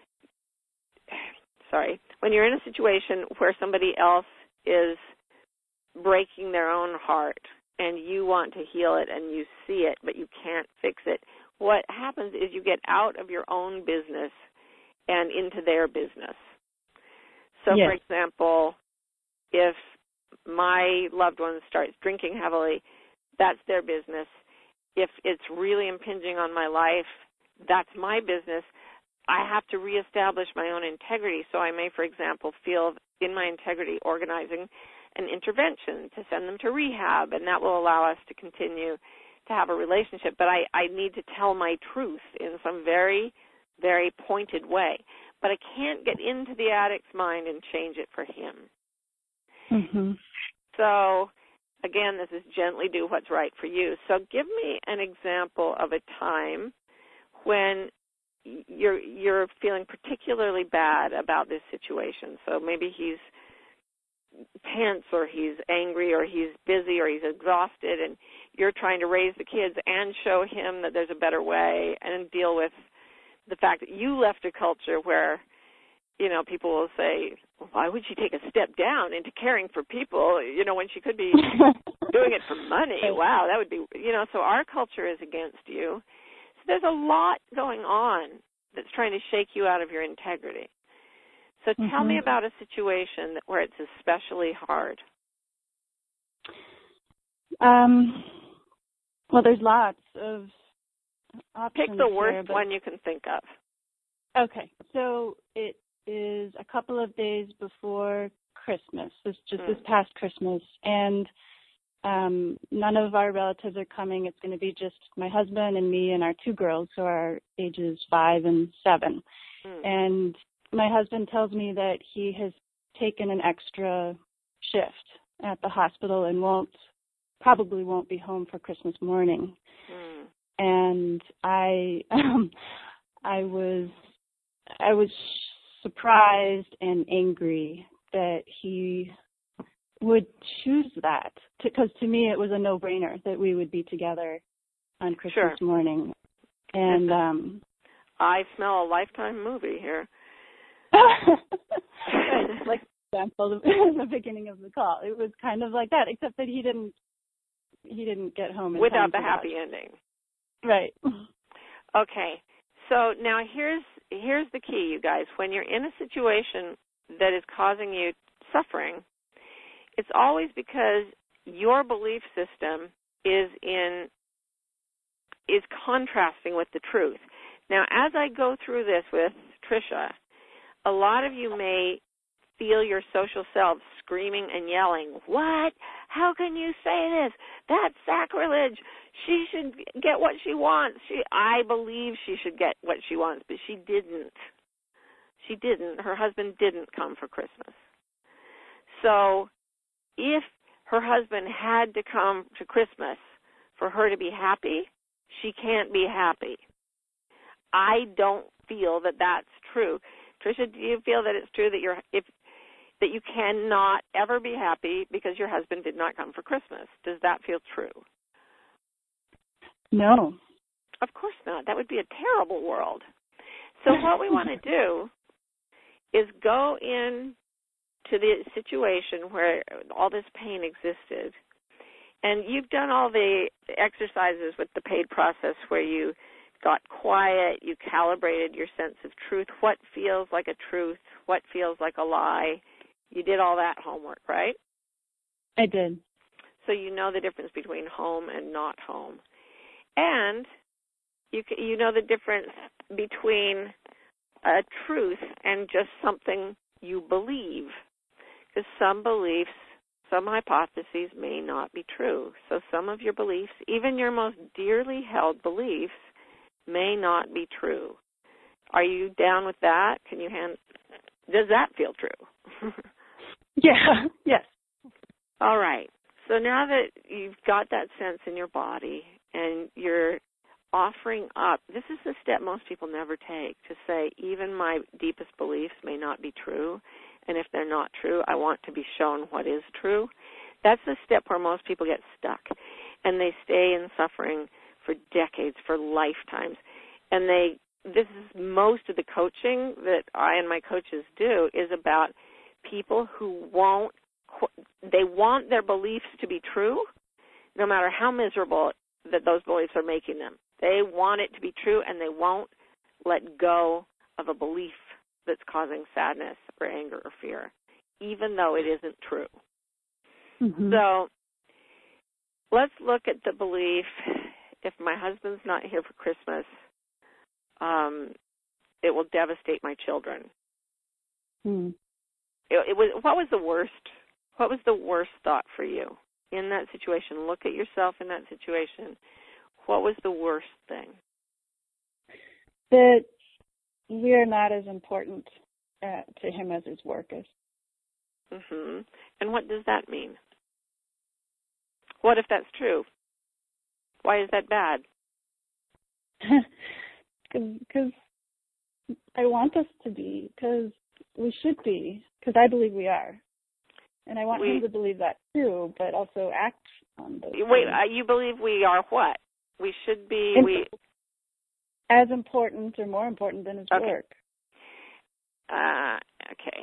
S1: when you're in a situation where somebody else is breaking their own heart and you want to heal it and you see it but you can't fix it, what happens is you get out of your own business and into their business. So, yes. For example, if my loved one starts drinking heavily, that's their business. If it's really impinging on my life, that's my business. I have to reestablish my own integrity. So I may, for example, feel in my integrity organizing an intervention to send them to rehab, and that will allow us to continue to have a relationship. But I need to tell my truth in some very, very pointed way. but I can't get into the addict's mind and change it for him.
S4: Mhm.
S1: So, again, this is gently do what's right for you. So give me an example of a time when you're feeling particularly bad about this situation. So maybe he's tense or he's angry or he's busy or he's exhausted, and you're trying to raise the kids and show him that there's a better way and deal with the fact that you left a culture where, you know, people will say, why would she take a step down into caring for people, you know, when she could be doing it for money? Wow, that would be, you know, so our culture is against you. So there's a lot going on that's trying to shake you out of your integrity. So tell me about a situation where it's especially hard.
S4: Well, there's lots of options.
S1: Pick the worst
S4: here,
S1: one you can think of.
S4: Okay, so it is a couple of days before Christmas. It's just this past Christmas, and none of our relatives are coming. It's going to be just my husband and me and our two girls, who are ages 5 and 7. And my husband tells me that he has taken an extra shift at the hospital and probably won't be home for Christmas morning. And I was surprised and angry that he would choose that, because to me it was a no-brainer that we would be together on Christmas morning. And
S1: I smell a Lifetime movie here.
S4: Like example in the beginning of the call, it was kind of like that, except that he didn't get home in
S1: without
S4: time
S1: the happy ending.
S4: Right.
S1: Okay. So now here's the key, you guys. When you're in a situation that is causing you suffering, it's always because your belief system is contrasting with the truth. Now, as I go through this with Tricia, a lot of you may feel your social selves screaming and yelling, what? How can you say this? That's sacrilege. She should get what she wants. I believe she should get what she wants, but she didn't. She didn't. Her husband didn't come for Christmas. So if her husband had to come to Christmas for her to be happy, she can't be happy. I don't feel that that's true. Tricia, do you feel that it's true that that you cannot ever be happy because your husband did not come for Christmas? Does that feel true?
S4: No.
S1: Of course not. That would be a terrible world. So what we want to do is go in to the situation where all this pain existed. And you've done all the exercises with the paid process where you got quiet, you calibrated your sense of truth, what feels like a truth, what feels like a lie. You did all that homework, right?
S4: I did.
S1: So you know the difference between home and not home. And you know the difference between a truth and just something you believe. Because some beliefs, some hypotheses may not be true. So some of your beliefs, even your most dearly held beliefs, may not be true. Are you down with that? Does that feel true?
S4: Yeah, yes.
S1: All right. So now that you've got that sense in your body and you're offering up, this is the step most people never take, to say, even my deepest beliefs may not be true, and if they're not true, I want to be shown what is true. That's the step where most people get stuck, and they stay in suffering for decades, for lifetimes. And this is most of the coaching that I and my coaches do is about people who want their beliefs to be true, no matter how miserable that those beliefs are making them. They want it to be true, and they won't let go of a belief that's causing sadness or anger or fear, even though it isn't true.
S4: Mm-hmm.
S1: So let's look at the belief, if my husband's not here for Christmas, it will devastate my children.
S4: Mm.
S1: What was the worst? What was the worst thought for you in that situation? Look at yourself in that situation. What was the worst thing?
S4: That we are not as important to him as his work is.
S1: Mhm. And what does that mean? What if that's true? Why is that bad?
S4: Because I want us to be, because we should be, because I believe we are. And I want him to believe that too, but also act on those
S1: Wait,
S4: things.
S1: you believe we are what? We should be
S4: as important or more important than his work.
S1: Okay.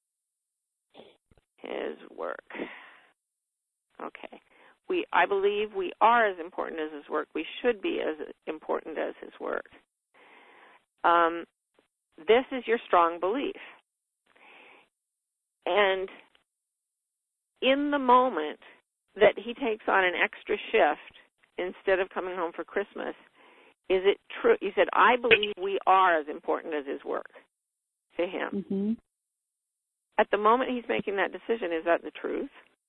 S1: His work. Okay. I believe we are as important as his work. We should be as important as his work. This is your strong belief. And in the moment that he takes on an extra shift instead of coming home for Christmas, is it true? You said, I believe we are as important as his work to him.
S4: Mm-hmm.
S1: At the moment he's making that decision, is that the truth?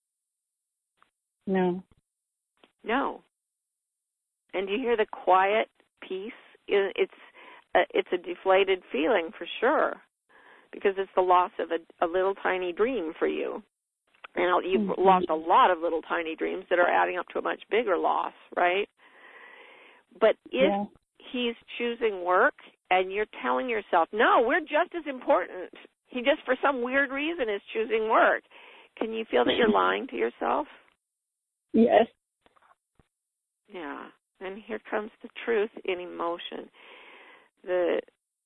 S4: No.
S1: No. And do you hear the quiet peace? It's a deflated feeling for sure, because it's the loss of a little tiny dream for you. And you've lost a lot of little tiny dreams that are adding up to a much bigger loss, right? But if he's choosing work and you're telling yourself, no, we're just as important, he just for some weird reason is choosing work, can you feel that you're lying to yourself?
S4: Yes.
S1: Yeah. And here comes the truth in emotion. The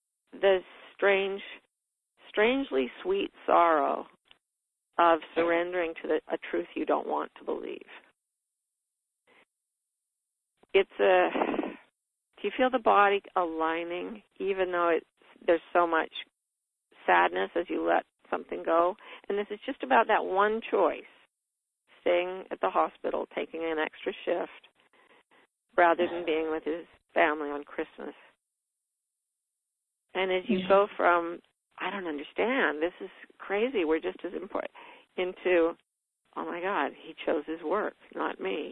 S1: strangely sweet sorrow of surrendering to a truth you don't want to believe. Do you feel the body aligning, even though there's so much sadness as you let something go? And this is just about that one choice, staying at the hospital, taking an extra shift, rather than being with his family on Christmas. And as you go from, I don't understand, this is crazy, we're just as important, into, oh my God, he chose his work, not me.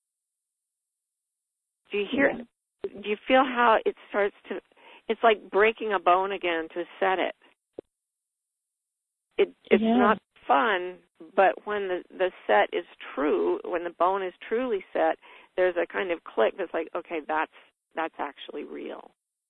S1: Do you hear, do you feel how it starts to, it's like breaking a bone again to set it. It's not fun, but when the set is true, when the bone is truly set, there's a kind of click that's like, okay, that's actually real.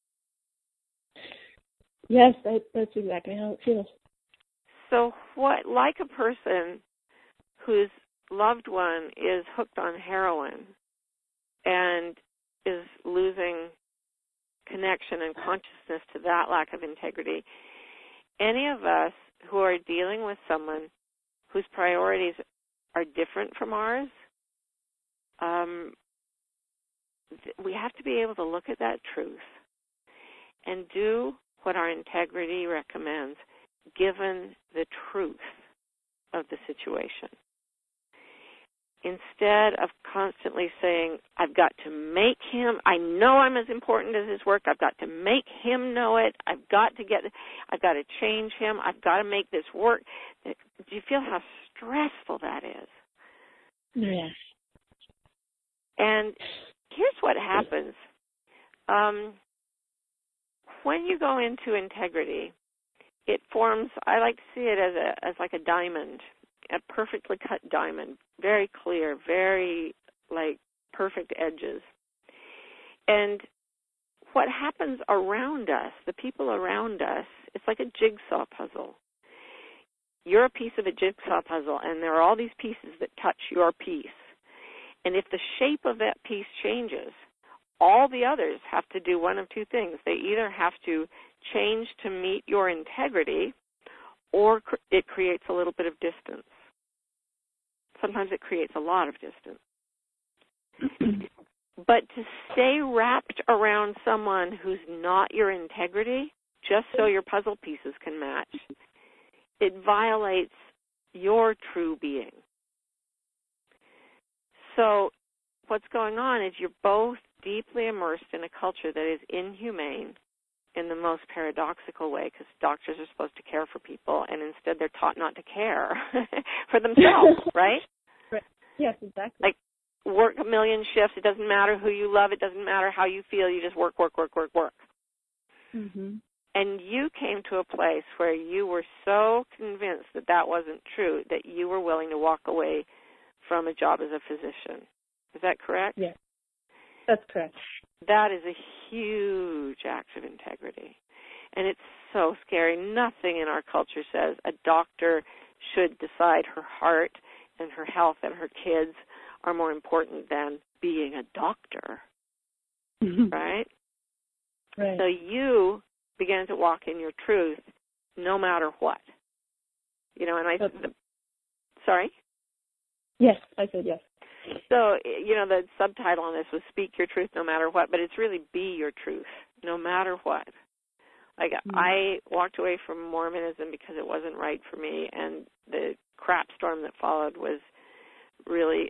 S4: Yes, that's exactly how it feels.
S1: So what, like a person whose loved one is hooked on heroin and is losing connection and consciousness to that lack of integrity, any of us who are dealing with someone whose priorities are different from ours, we have to be able to look at that truth and do what our integrity recommends, given the truth of the situation. Instead of constantly saying, I've got to make him, I know I'm as important as his work, I've got to make him know it, I've got to change him, I've got to make this work. Do you feel how stressful that is?
S4: Yes.
S1: And here's what happens. When you go into integrity, it forms, I like to see it as like a diamond, a perfectly cut diamond, very clear, very like perfect edges. And what happens around us, the people around us, it's like a jigsaw puzzle. You're a piece of a jigsaw puzzle, and there are all these pieces that touch your piece. And if the shape of that piece changes, all the others have to do one of two things. They either have to change to meet your integrity, or it creates a little bit of distance. Sometimes it creates a lot of distance. But to stay wrapped around someone who's not your integrity, just so your puzzle pieces can match, it violates your true being. So what's going on is you're both deeply immersed in a culture that is inhumane in the most paradoxical way, because doctors are supposed to care for people, and instead they're taught not to care for themselves, right?
S4: Right. Yes, exactly.
S1: Like, work a million shifts. It doesn't matter who you love. It doesn't matter how you feel. You just work, work, work, work, work.
S4: Mm-hmm.
S1: And you came to a place where you were so convinced that that wasn't true that you were willing to walk away from a job as a physician. Is that correct?
S4: Yes, that's correct.
S1: That is a huge act of integrity. And it's so scary. Nothing in our culture says a doctor should decide her heart and her health and her kids are more important than being a doctor. Right?
S4: Right.
S1: So you began to walk in your truth no matter what. You know, and sorry?
S4: Yes, I said yes.
S1: So, you know, the subtitle on this was Speak Your Truth No Matter What, but it's really Be Your Truth no matter what. Like, I walked away from Mormonism because it wasn't right for me, and the crap storm that followed was really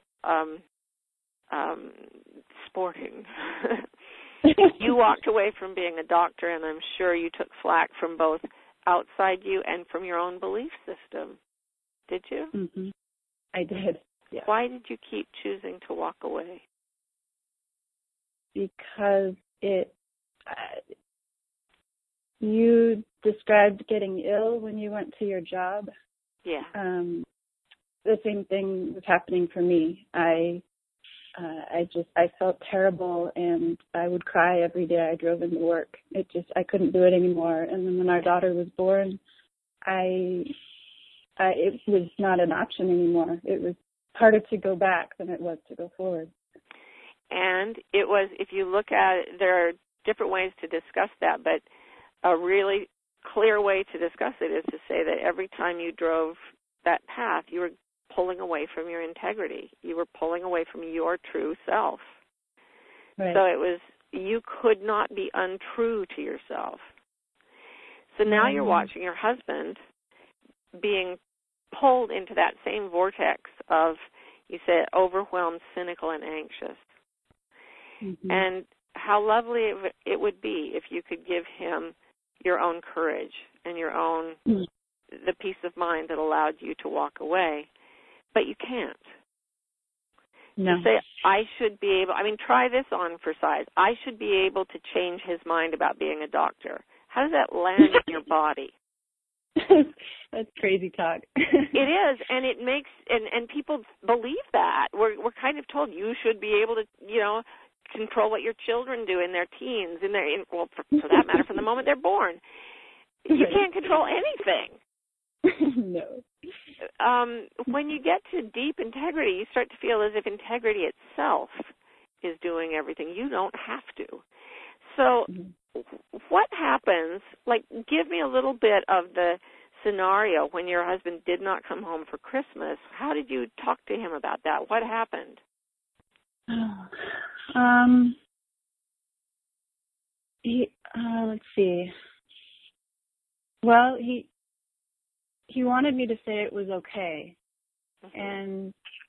S1: sporting. You walked away from being a doctor, and I'm sure you took flack from both outside you and from your own belief system. Did you?
S4: Mm-hmm. I did. Yeah.
S1: Why did you keep choosing to walk away?
S4: Because you described getting ill when you went to your job.
S1: Yeah.
S4: The same thing was happening for me. I felt terrible, and I would cry every day I drove into work. I couldn't do it anymore. And then when our daughter was born, it was not an option anymore. It was harder to go back than it was to go forward.
S1: And it was, if you look at it, there are different ways to discuss that, but a really clear way to discuss it is to say that every time you drove that path, you were pulling away from your integrity. You were pulling away from your true self.
S4: Right.
S1: So it was, you could not be untrue to yourself. So now you're watching your husband being pulled into that same vortex of, you said, overwhelmed, cynical, and anxious.
S4: Mm-hmm.
S1: And how lovely it would be if you could give him your own courage and your own, the peace of mind that allowed you to walk away. But you can't.
S4: No.
S1: You say, I should be able, try this on for size. I should be able to change his mind about being a doctor. How does that land in your body?
S4: That's crazy talk.
S1: It is, and it makes, and people believe that. We're kind of told you should be able to, control what your children do in their teens, for that matter, from the moment they're born. You can't control anything.
S4: No.
S1: When you get to deep integrity, you start to feel as if integrity itself is doing everything. You don't have to. So what happens, give me a little bit of the scenario when your husband did not come home for Christmas. How did you talk to him about that? What happened?
S4: Let's see. Well, he wanted me to say it was okay. And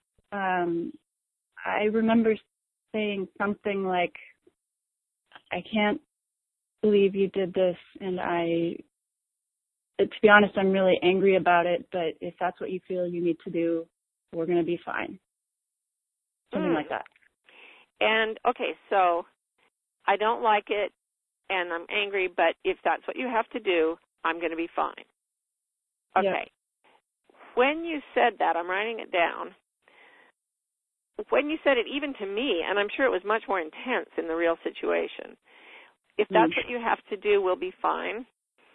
S4: I remember saying something like, I can't believe you did this, and to be honest, I'm really angry about it, but if that's what you feel you need to do, we're going to be fine. Something like that.
S1: And, okay, so I don't like it, and I'm angry, but if that's what you have to do, I'm going to be fine. Okay. Yep. When you said that, I'm writing it down. When you said it even to me, and I'm sure it was much more intense in the real situation, if that's what you have to do, we'll be fine.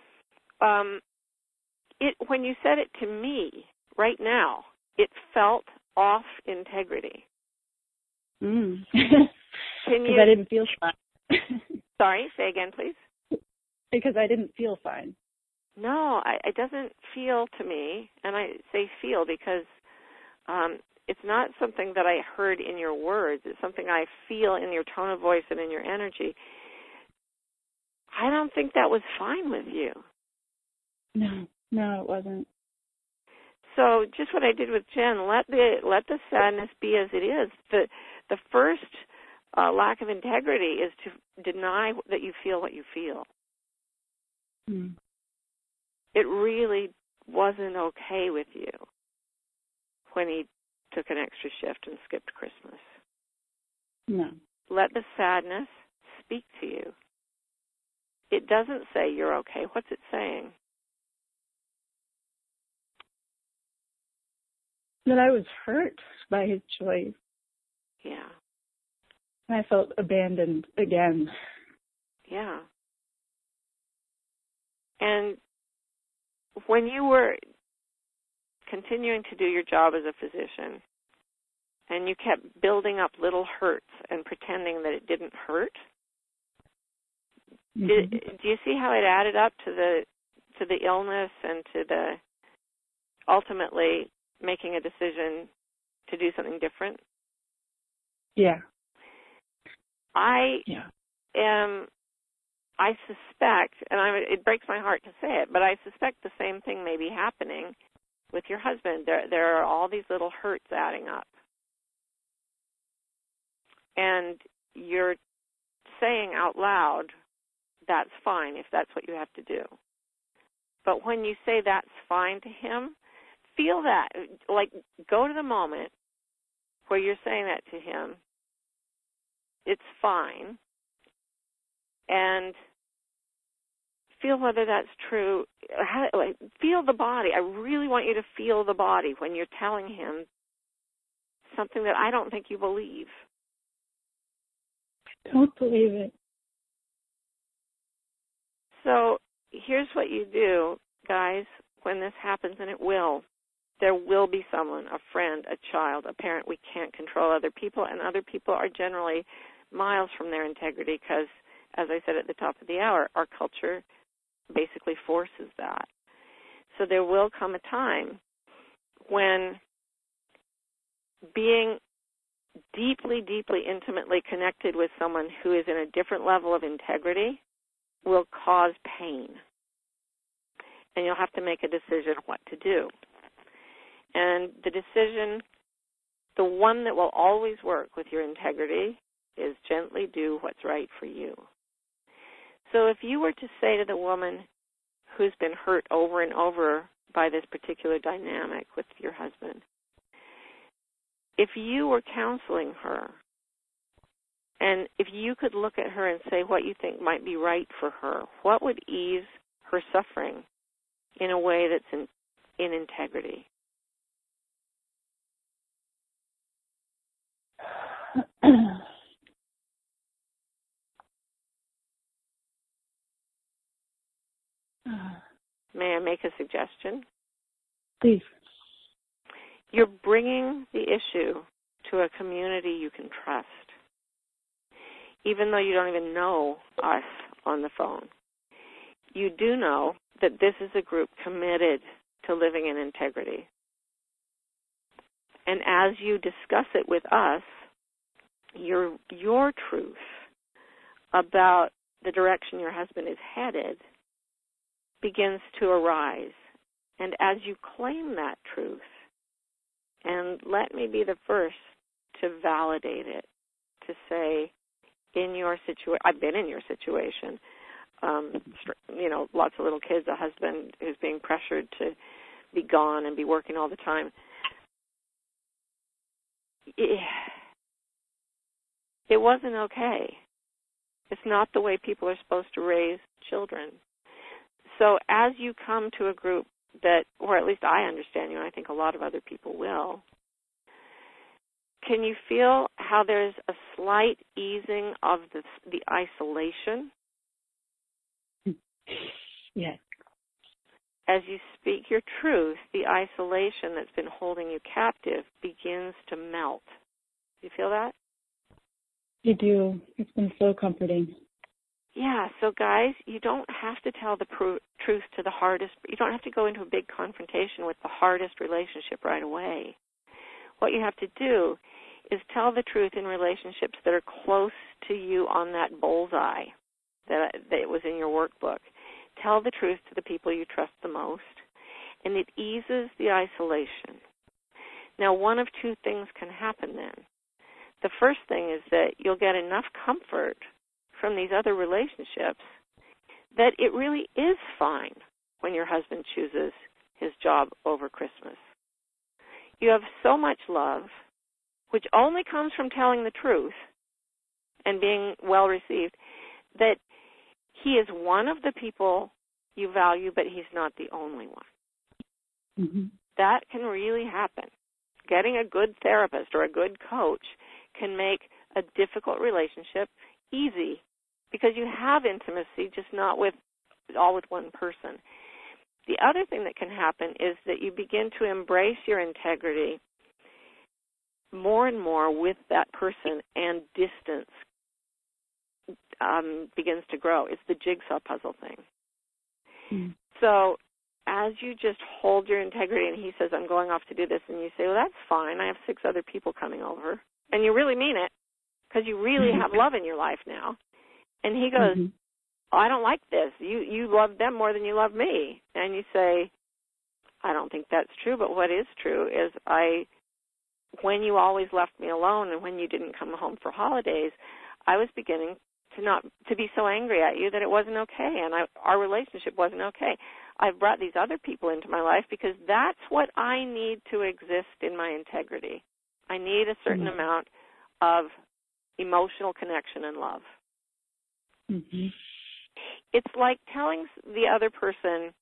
S1: When you said it to me right now, it felt off integrity.
S4: Because
S1: I
S4: didn't feel fine.
S1: Sorry, say again, please.
S4: Because I didn't feel fine.
S1: No, it doesn't feel to me, and I say feel because it's not something that I heard in your words. It's something I feel in your tone of voice and in your energy. I don't think that was fine with you.
S4: No, it wasn't.
S1: So just what I did with Jen, let the sadness be as it is. The first lack of integrity is to deny that you feel what you feel. It really wasn't okay with you when he took an extra shift and skipped Christmas.
S4: No.
S1: Let the sadness speak to you. it doesn't say you're okay. What's it saying?
S4: That I was hurt by his choice.
S1: Yeah.
S4: And I felt abandoned again.
S1: Yeah. And when you were continuing to do your job as a physician, and you kept building up little hurts and pretending that it didn't hurt, do you see how it added up to the illness and to the ultimately making a decision to do something different?
S4: Yeah.
S1: I suspect, and it breaks my heart to say it, but I suspect the same thing may be happening with your husband. There are all these little hurts adding up. And you're saying out loud, that's fine if that's what you have to do. But when you say that's fine to him, feel that. Like, go to the moment where you're saying that to him, it's fine, and feel whether that's true. Feel the body. I really want you to feel the body when you're telling him something that I don't think you believe.
S4: Don't believe it.
S1: So here's what you do, guys, when this happens, and it will. There will be someone, a friend, a child, a parent. We can't control other people, and other people are generally miles from their integrity because, as I said at the top of the hour, our culture basically forces that. So there will come a time when being deeply, deeply, intimately connected with someone who is in a different level of integrity will cause pain. And you'll have to make a decision what to do. And the decision, the one that will always work with your integrity, is gently do what's right for you. So if you were to say to the woman who's been hurt over and over by this particular dynamic with your husband, if you were counseling her, and if you could look at her and say what you think might be right for her, what would ease her suffering in a way that's in integrity? May I make a suggestion?
S4: Please.
S1: You're bringing the issue to a community you can trust, even though you don't even know us on the phone. You do know that this is a group committed to living in integrity. And as you discuss it with us, your truth about the direction your husband is headed begins to arise. And as you claim that truth, and let me be the first to validate it, to say, in your situation, I've been in your situation, lots of little kids, a husband who's being pressured to be gone and be working all the time. It wasn't okay. It's not the way people are supposed to raise children. So as you come to a group that, or at least I understand you, and I think a lot of other people will, can you feel how there's a slight easing of the isolation?
S4: Yes.
S1: As you speak your truth, the isolation that's been holding you captive begins to melt. Do you feel that?
S4: I do. It's been so comforting.
S1: Yeah, so guys, you don't have to tell the truth to the hardest. You don't have to go into a big confrontation with the hardest relationship right away. What you have to do is tell the truth in relationships that are close to you on that bullseye that was in your workbook. Tell the truth to the people you trust the most, and it eases the isolation. Now, one of two things can happen then. The first thing is that you'll get enough comfort from these other relationships that it really is fine when your husband chooses his job over Christmas. You have so much love, which only comes from telling the truth and being well received, that he is one of the people you value, but he's not the only one.
S4: Mm-hmm.
S1: That can really happen. Getting a good therapist or a good coach can make a difficult relationship easy because you have intimacy, just not with all with one person. The other thing that can happen is that you begin to embrace your integrity more and more with that person, and distance begins to grow. It's the jigsaw puzzle thing.
S4: Mm.
S1: So as you just hold your integrity and he says, I'm going off to do this, and you say, well, that's fine. I have 6 other people coming over. And you really mean it because you really have love in your life now. And he goes,
S4: Mm-hmm.
S1: oh, I don't like this. You love them more than you love me. And you say, I don't think that's true, but what is true is when you always left me alone and when you didn't come home for holidays, I was beginning to be so angry at you that it wasn't okay, and our relationship wasn't okay. I've brought these other people into my life because that's what I need to exist in my integrity. I need a certain amount of emotional connection and love.
S4: Mm-hmm.
S1: It's like telling the other person,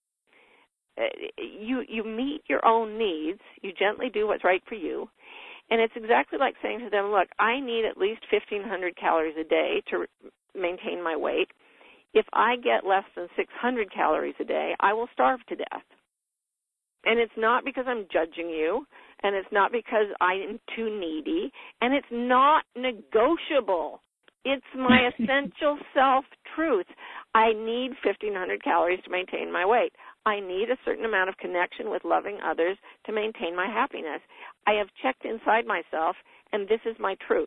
S1: you meet your own needs, you gently do what's right for you, and it's exactly like saying to them, look, I need at least 1,500 calories a day to maintain my weight. If I get less than 600 calories a day, I will starve to death. And it's not because I'm judging you, and it's not because I am too needy, and it's not negotiable. It's my essential self-truth. I need 1,500 calories to maintain my weight. I need a certain amount of connection with loving others to maintain my happiness. I have checked inside myself, and this is my truth.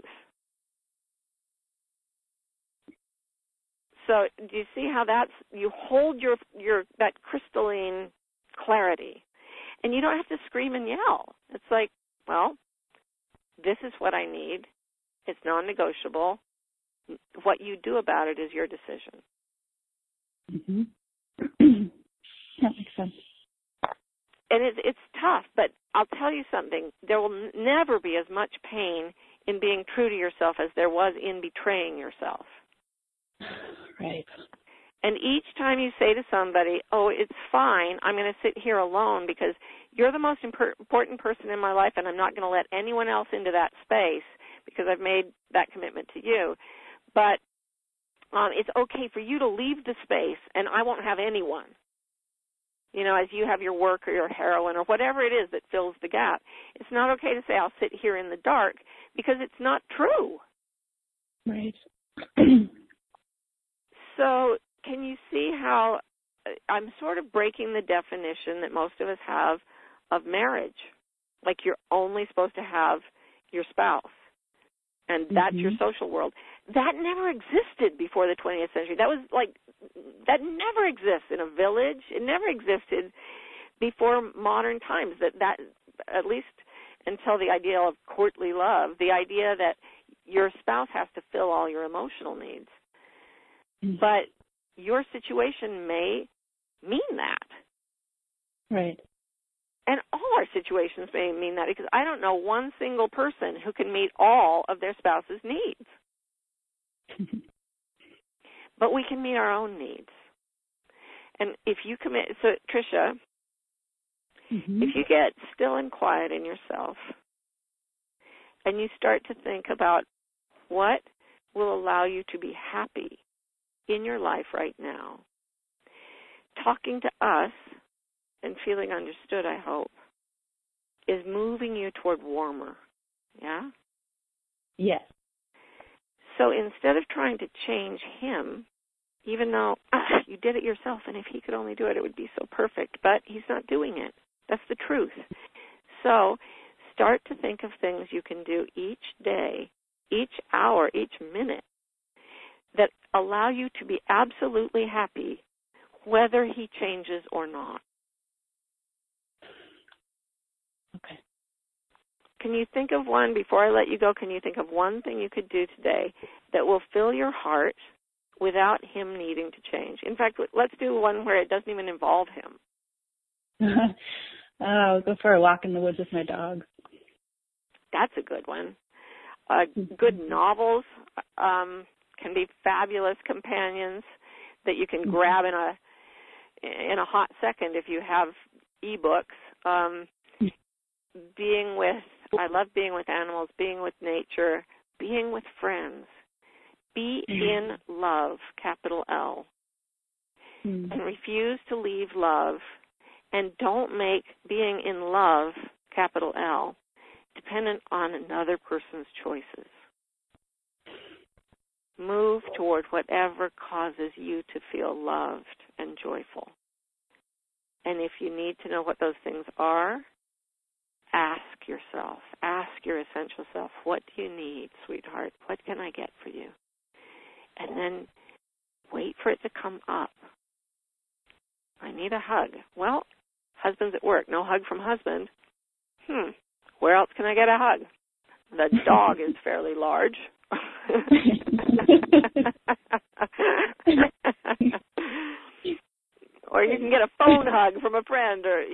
S1: So do you see how you hold your that crystalline clarity, and you don't have to scream and yell. It's like, well, this is what I need. It's non-negotiable. What you do about it is your decision.
S4: Mm-hmm. That makes sense.
S1: And it's tough, but I'll tell you something. There will never be as much pain in being true to yourself as there was in betraying yourself.
S4: Right.
S1: And each time you say to somebody, oh, it's fine, I'm going to sit here alone because you're the most important person in my life and I'm not going to let anyone else into that space because I've made that commitment to you. But it's okay for you to leave the space and I won't have anyone. You know, as you have your work or your heroin or whatever it is that fills the gap. It's not okay to say I'll sit here in the dark because it's not true.
S4: Right.
S1: So can you see how I'm sort of breaking the definition that most of us have of marriage? Like you're only supposed to have your spouse, and that's your social world. That never existed before the 20th century. That never exists in a village. It never existed before modern times. That at least until the idea of courtly love, the idea that your spouse has to fill all your emotional needs. But your situation may mean that.
S4: Right.
S1: And all our situations may mean that because I don't know one single person who can meet all of their spouse's needs. But we can meet our own needs. And if you commit, so Tricia, if you get still and quiet in yourself and you start to think about what will allow you to be happy in your life right now, talking to us and feeling understood, I hope, is moving you toward warmer. Yeah?
S4: Yes.
S1: So instead of trying to change him, even though you did it yourself, and if he could only do it, it would be so perfect, but he's not doing it. That's the truth. So start to think of things you can do each day, each hour, each minute, that allow you to be absolutely happy whether he changes or not.
S4: Okay.
S1: Can you think of one, before I let you go, can you think of one thing you could do today that will fill your heart without him needing to change? In fact, let's do one where it doesn't even involve him.
S4: I'll go for a walk in the woods with my dog.
S1: That's a good one. Good novels can be fabulous companions. that you can grab in a hot second if you have ebooks. I love being with animals, being with nature, being with friends. Be in love, capital L. And refuse to leave love. And don't make being in love, capital L, dependent on another person's choices. Move toward whatever causes you to feel loved and joyful. And if you need to know what those things are, ask yourself, ask your essential self, what do you need, sweetheart? What can I get for you? And then wait for it to come up. I need a hug. Well, husband's at work. No hug from husband. Where else can I get a hug? The dog is fairly large. Or you can get a phone hug from a friend, or,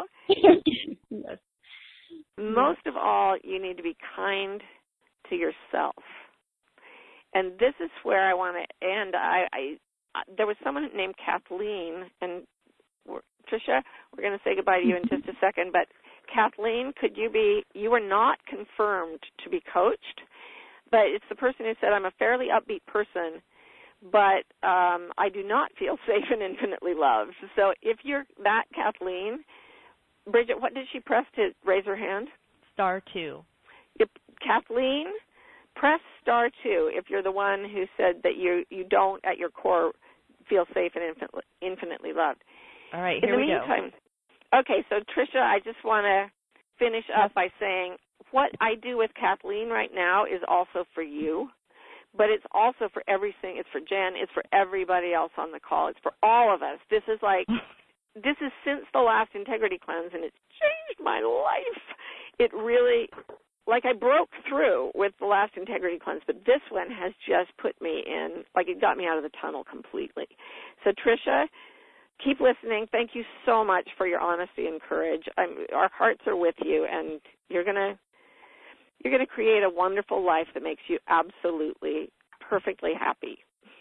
S5: Yes.
S1: Most of all, you need to be kind to yourself. And this is where I want to end. There was someone named Kathleen, and Tricia, we're going to say goodbye to you in just a second, but Kathleen, you were not confirmed to be coached, but it's the person who said, I'm a fairly upbeat person, but I do not feel safe and infinitely loved. So if you're that Kathleen, Bridget, what did she press to raise her hand?
S2: *2.
S1: Kathleen, press *2 if you're the one who said that you don't, at your core, feel safe and infinitely loved.
S2: All right, here we go.
S1: Okay, so Tricia, I just want to finish up by saying what I do with Kathleen right now is also for you, but it's also for everything. It's for Jen. It's for everybody else on the call. It's for all of us. This is since the last Integrity Cleanse, and it's changed my life. It really, I broke through with the last Integrity Cleanse, but this one has just put me in, it got me out of the tunnel completely. So, Tricia, keep listening. Thank you so much for your honesty and courage. Our hearts are with you, and you're gonna create a wonderful life that makes you absolutely, perfectly happy.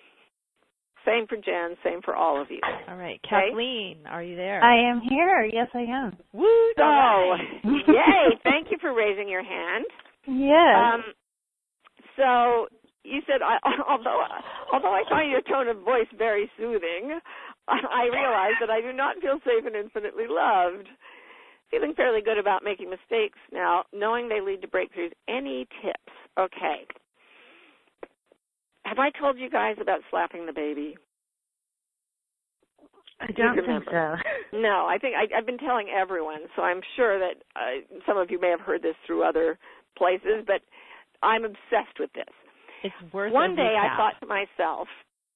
S1: Same for Jen. Same for all of you.
S2: All right,
S1: okay?
S2: Kathleen, are you there?
S5: I am here. Yes, I am.
S2: Woo!
S1: Yay! Thank you for raising your hand.
S5: Yes.
S1: So you said, although I find your tone of voice very soothing, I realize that I do not feel safe and infinitely loved. Feeling fairly good about making mistakes now, knowing they lead to breakthroughs. Any tips? Okay. Have I told you guys about slapping the baby?
S5: I don't think so.
S1: No, I think I've been telling everyone, so I'm sure that some of you may have heard this through other places, but I'm obsessed with this.
S2: It's worth
S1: One day I thought to myself,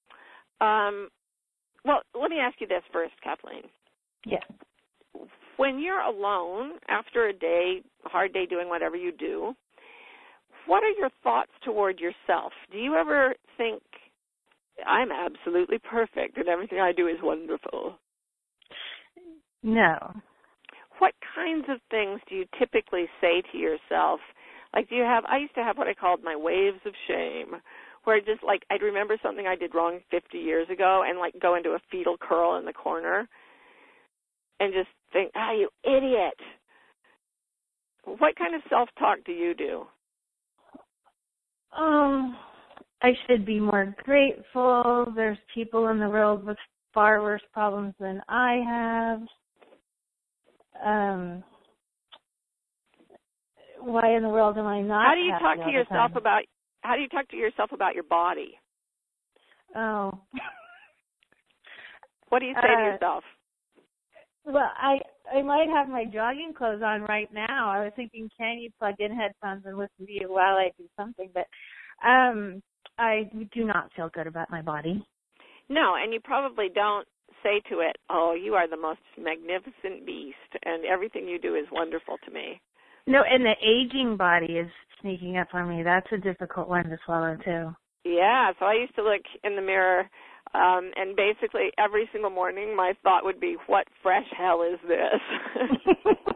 S1: well, let me ask you this first, Kathleen.
S5: Yes.
S1: When you're alone after a hard day doing whatever you do, what are your thoughts toward yourself? Do you ever think, I'm absolutely perfect and everything I do is wonderful?
S5: No.
S1: What kinds of things do you typically say to yourself? I used to have what I called my waves of shame, where I'd remember something I did wrong 50 years ago and go into a fetal curl in the corner and just think, you idiot. What kind of self-talk do you do?
S5: I should be more grateful. There's people in the world with far worse problems than I have. Why in the world am I not?
S1: How do you talk to yourself about your body?
S5: Oh.
S1: What do you say to yourself?
S5: Well, I might have my jogging clothes on right now. I was thinking, can you plug in headphones and listen to you while I do something? But I do not feel good about my body.
S1: No, and you probably don't say to it, oh, you are the most magnificent beast, and everything you do is wonderful to me.
S5: No, and the aging body is sneaking up on me. That's a difficult one to swallow, too.
S1: Yeah, so I used to look in the mirror, and basically every single morning my thought would be, what fresh hell is this?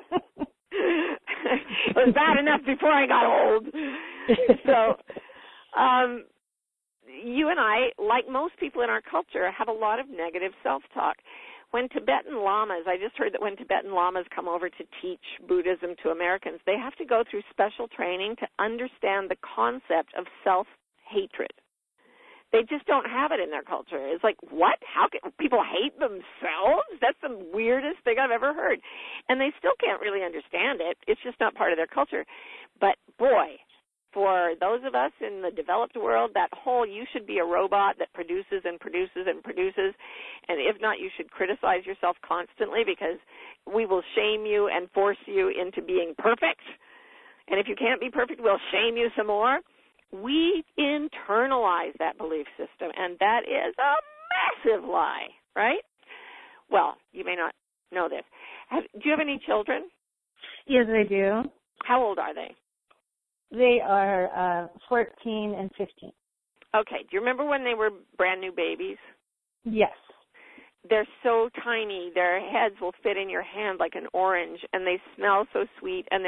S1: It was bad enough before I got old. So, you and I, like most people in our culture, have a lot of negative self-talk. When Tibetan lamas, I just heard that when Tibetan lamas come over to teach Buddhism to Americans, they have to go through special training to understand the concept of self-hatred. They just don't have it in their culture. It's like, what? How can people hate themselves? That's the weirdest thing I've ever heard. And they still can't really understand it. It's just not part of their culture. But, boy, for those of us in the developed world, that whole you should be a robot that produces and produces and produces, and if not, you should criticize yourself constantly because we will shame you and force you into being perfect. And if you can't be perfect, we'll shame you some more. We internalize that belief system, and that is a massive lie, right? Well, you may not know this. Do you have any children?
S5: Yes, I do.
S1: How old are they?
S5: They are 14 and 15.
S1: Okay. Do you remember when they were brand new babies?
S5: Yes.
S1: They're so tiny. Their heads will fit in your hand like an orange, and they smell so sweet, and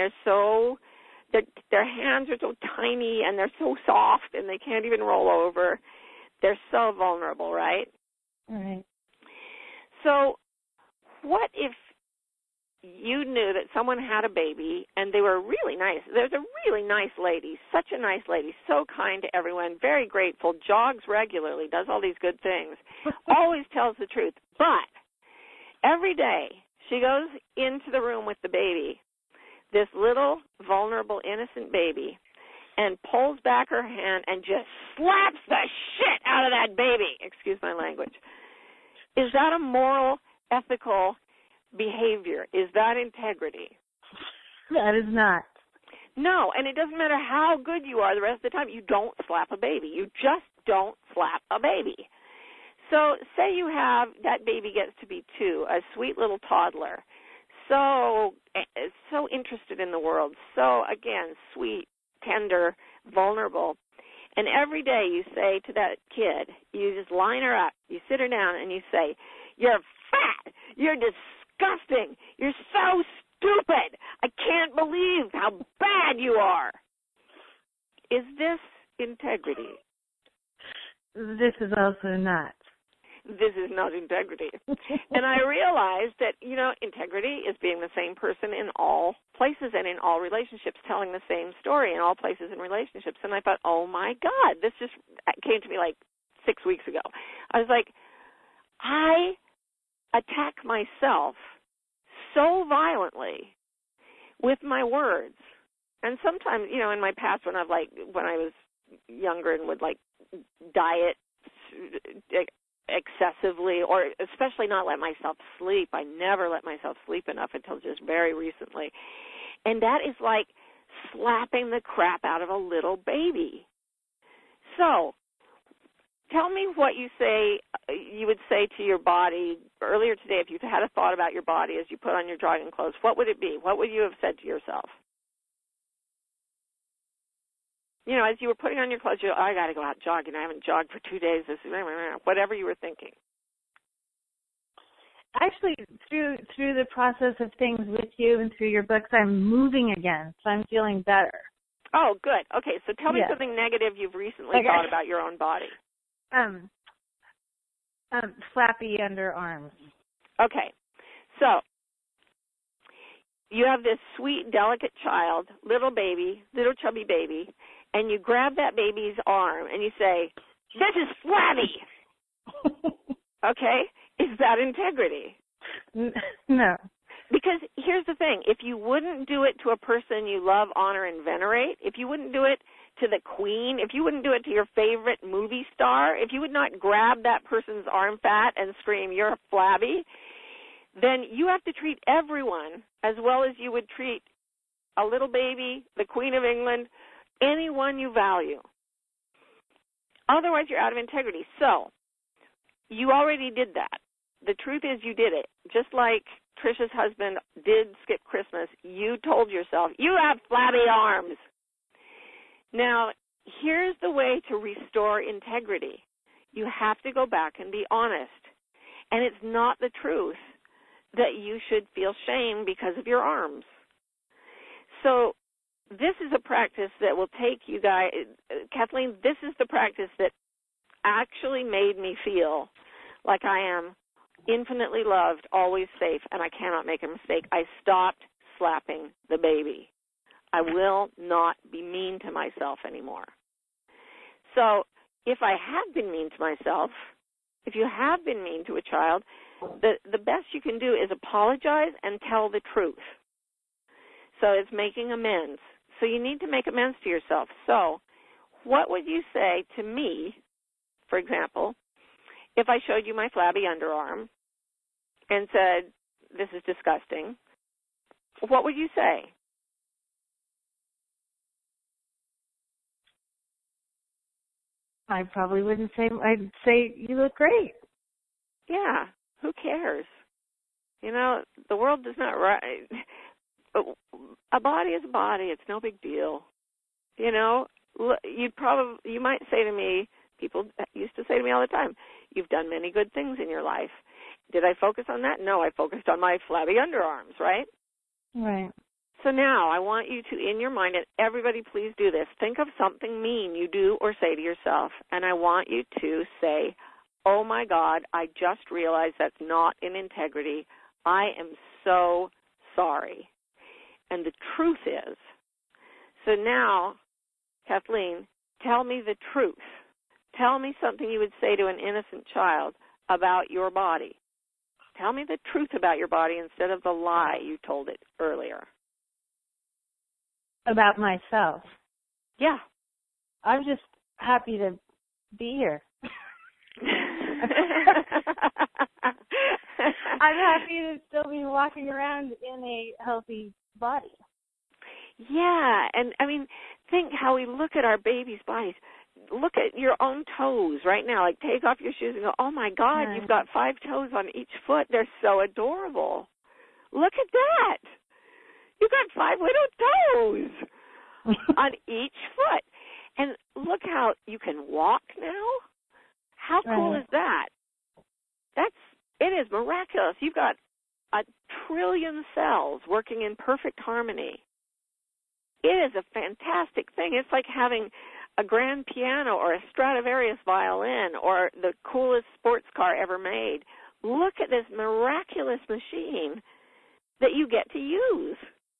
S1: their hands are so tiny, and they're so soft, and they can't even roll over. They're so vulnerable, right?
S5: Right.
S1: So what if you knew that someone had a baby and they were really nice? There's a really nice lady, such a nice lady, so kind to everyone, very grateful, jogs regularly, does all these good things, always tells the truth. But every day she goes into the room with the baby, this little, vulnerable, innocent baby, and pulls back her hand and just slaps the shit out of that baby. Excuse my language. Is that a moral, ethical behavior? Is that integrity?
S5: That is not.
S1: No, and it doesn't matter how good you are the rest of the time. You don't slap a baby. You just don't slap a baby. So say you have, that baby gets to be 2, a sweet little toddler, so interested in the world, so, again, sweet, tender, vulnerable. And every day you say to that kid, you just line her up, you sit her down, and you say, "You're fat, you're disgusting, you're so stupid, I can't believe how bad you are." Is this integrity?
S5: This is also not.
S1: This is not integrity. And I realized that, integrity is being the same person in all places and in all relationships, telling the same story in all places and relationships. And I thought, oh, my God, this just came to me like 6 weeks ago. I was like, I attack myself so violently with my words. And sometimes, in my past when I was younger and would diet excessively, or especially not let myself sleep. I never let myself sleep enough until just very recently. And that is like slapping the crap out of a little baby. So, tell me what you would say to your body earlier today if you had a thought about your body as you put on your jogging clothes. What would it be? What would you have said to yourself? As you were putting on your clothes, I got to go out jogging. I haven't jogged for 2 days. Whatever you were thinking.
S5: Actually, through the process of things with you and through your books, I'm moving again, so I'm feeling better.
S1: Oh, good. Okay, so tell me something negative you've recently thought about your own body.
S5: Flappy underarms.
S1: Okay, so you have this sweet, delicate child, little chubby baby, and you grab that baby's arm and you say, "This is flabby." Okay? Is that integrity?
S5: No.
S1: Because here's the thing. If you wouldn't do it to a person you love, honor, and venerate, if you wouldn't do it to the queen, if you wouldn't do it to your favorite movie star, if you would not grab that person's arm fat and scream, "You're flabby," then you have to treat everyone as well as you would treat a little baby, the Queen of England, anyone you value. Otherwise, you're out of integrity. So, you already did that. The truth is you did it. Just like Trisha's husband did skip Christmas, you told yourself, "You have flabby arms." Now, here's the way to restore integrity. You have to go back and be honest. And it's not the truth that you should feel shame because of your arms. So this is a practice that will take you guys, Kathleen, this is the practice that actually made me feel like I am infinitely loved, always safe, and I cannot make a mistake, I stopped slapping the baby. I will not be mean to myself anymore. So if I have been mean to myself, if you have been mean to a child, the best you can do is apologize and tell the truth. So it's making amends. So you need to make amends to yourself. So what would you say to me, for example, if I showed you my flabby underarm and said, this is disgusting? What would you say?
S5: I probably wouldn't say. I'd say you look great.
S1: Yeah, who cares? You know, the world does not right. A body is a body. It's no big deal. You know, you might say to me, people used to say to me all the time, you've done many good things in your life. Did I focus on that? No, I focused on my flabby underarms, right?
S5: Right.
S1: So now I want you to, in your mind, and everybody please do this, think of something mean you do or say to yourself, and I want you to say, oh my God, I just realized that's not in integrity. I am so sorry. And the truth is, so now, Kathleen, tell me the truth. Tell me something you would say to an innocent child about your body. Tell me the truth about your body instead of the lie you told it earlier.
S5: About myself.
S1: Yeah.
S5: I'm just happy to be here. I'm happy to still be walking around in a healthy body.
S1: Yeah, and I mean, think how we look at our babies' bodies. Look at your own toes right now. Like, take off your shoes and go, oh my God, right. You've got 5 toes on each foot. They're so adorable. Look at that. You've got 5 little toes on each foot. And look how you can walk now. How cool is that? It is miraculous. You've got 1 trillion cells working in perfect harmony. It is a fantastic thing. It's like having a grand piano or a Stradivarius violin or the coolest sports car ever made. Look at this miraculous machine that you get to use.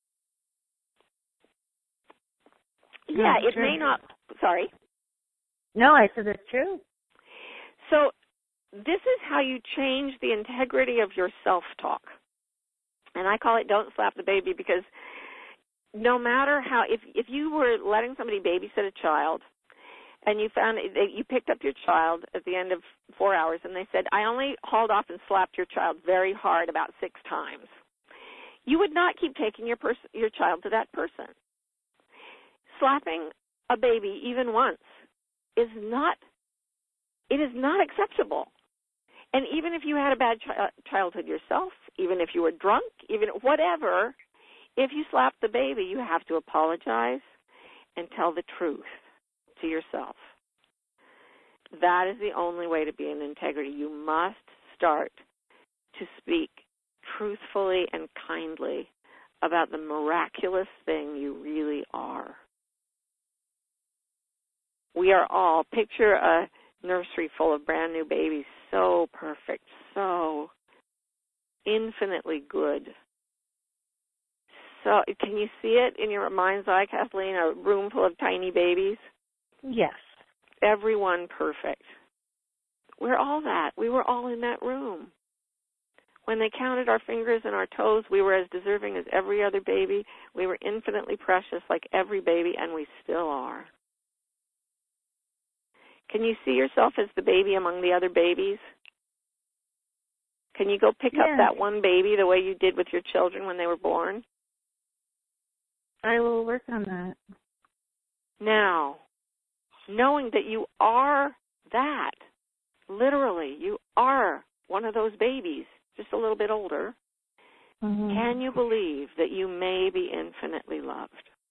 S1: Yeah, it may not, sorry.
S5: No, I said it's true.
S1: So this is how you change the integrity of your self-talk. And I call it don't slap the baby, because no matter how, if you were letting somebody babysit a child and you found you picked up your child at the end of 4 hours and they said, I only hauled off and slapped your child very hard about 6 times, you would not keep taking your child to that person. Slapping a baby even once is not acceptable. And even if you had a bad childhood yourself, even if you were drunk, even whatever, if you slap the baby, you have to apologize and tell the truth to yourself. That is the only way to be in integrity. You must start to speak truthfully and kindly about the miraculous thing you really are. We are all, picture a nursery full of brand new babies, so perfect, so infinitely good. So can you see it in your mind's eye, Kathleen, a room full of tiny babies?
S5: Yes.
S1: Everyone perfect. We're all that. We were all in that room. When they counted our fingers and our toes, we were as deserving as every other baby. We were infinitely precious like every baby, and we still are. Can you see yourself as the baby among the other babies? Can you go pick up that one baby the way you did with your children when they were born?
S5: I will work on that.
S1: Now, knowing that you are that, literally, you are one of those babies, just a little bit older, can you believe that you may be infinitely loved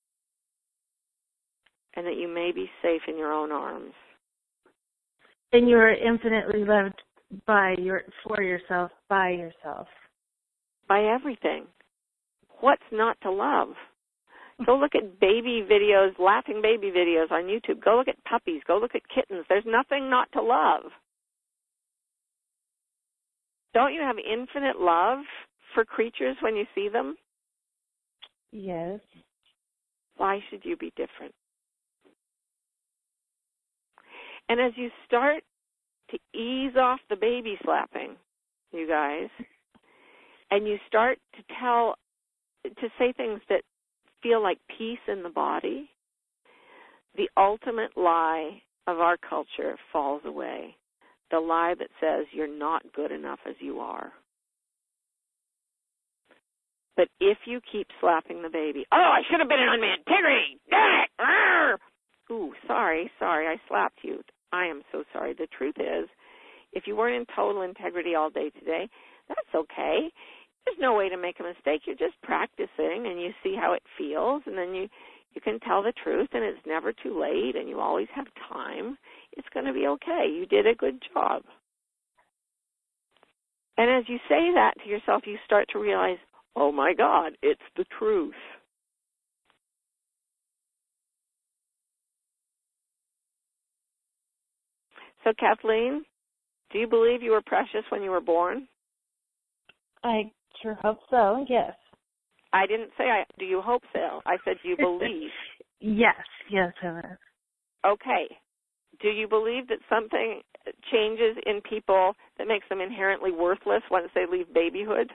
S1: and that you may be safe in your own arms?
S5: And you are infinitely loved for yourself, by yourself.
S1: By everything. What's not to love? Go look at baby videos, laughing baby videos on YouTube. Go look at puppies. Go look at kittens. There's nothing not to love. Don't you have infinite love for creatures when you see them?
S5: Yes.
S1: Why should you be different? And as you start to ease off the baby slapping, you guys, and you start to say things that feel like peace in the body, the ultimate lie of our culture falls away. The lie that says you're not good enough as you are. But if you keep slapping the baby, oh, I should have been on my integrity. Damn it. Arr! Ooh, sorry, I slapped you. I am so sorry. The truth is, if you weren't in total integrity all day today, that's okay. There's no way to make a mistake. You're just practicing, and you see how it feels, and then you can tell the truth, and it's never too late, and you always have time. It's going to be okay. You did a good job. And as you say that to yourself, you start to realize, oh, my God, it's the truth. So, Kathleen, do you believe you were precious when you were born?
S5: I sure hope so, yes.
S1: I didn't say, do you hope so? I said, do you believe?
S5: Yes, Helen.
S1: Okay. Do you believe that something changes in people that makes them inherently worthless once they leave babyhood?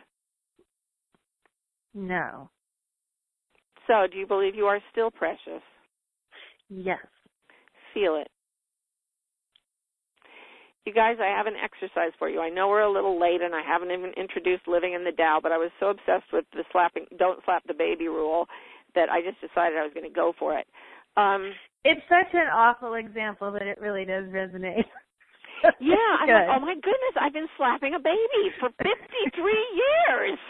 S5: No.
S1: So, do you believe you are still precious?
S5: Yes.
S1: Feel it. You guys, I have an exercise for you. I know we're a little late and I haven't even introduced living in the Tao, but I was so obsessed with the don't slap the baby rule that I just decided I was going to go for it.
S5: It's such an awful example that it really does resonate.
S1: Yeah, I'm like, oh my goodness, I've been slapping a baby for 53 years.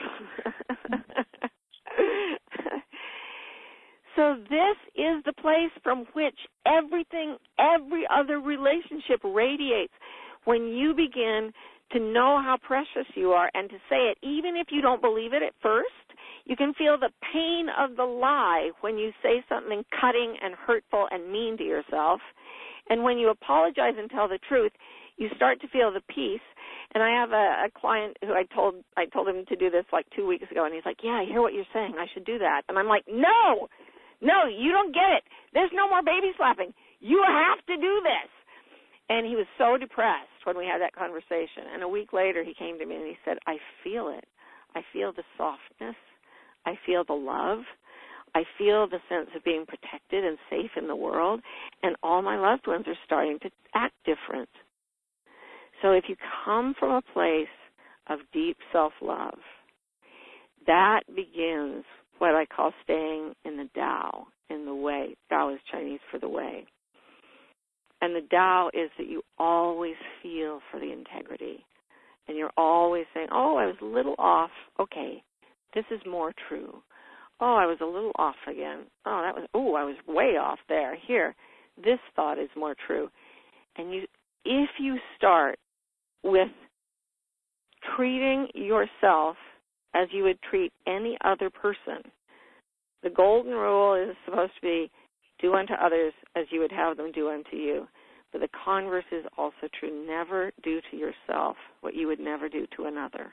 S1: So this is the place from which every other relationship radiates. When you begin to know how precious you are and to say it, even if you don't believe it at first, you can feel the pain of the lie when you say something cutting and hurtful and mean to yourself. And when you apologize and tell the truth, you start to feel the peace. And I have a client who I told him to do this like 2 weeks ago, and he's like, yeah, I hear what you're saying. I should do that. And I'm like, no, you don't get it. There's no more baby slapping. You have to do this. And he was so depressed when we had that conversation. And a week later, he came to me and he said, I feel it. I feel the softness. I feel the love. I feel the sense of being protected and safe in the world. And all my loved ones are starting to act different. So if you come from a place of deep self-love, that begins what I call staying in the Tao, in the way. Tao is Chinese for the way. And the Tao is that you always feel for the integrity. And you're always saying, oh, I was a little off. Okay, this is more true. Oh, I was a little off again. I was way off there. Here, this thought is more true. And if you start with treating yourself as you would treat any other person, the golden rule is supposed to be do unto others as you would have them do unto you. But the converse is also true. Never do to yourself what you would never do to another.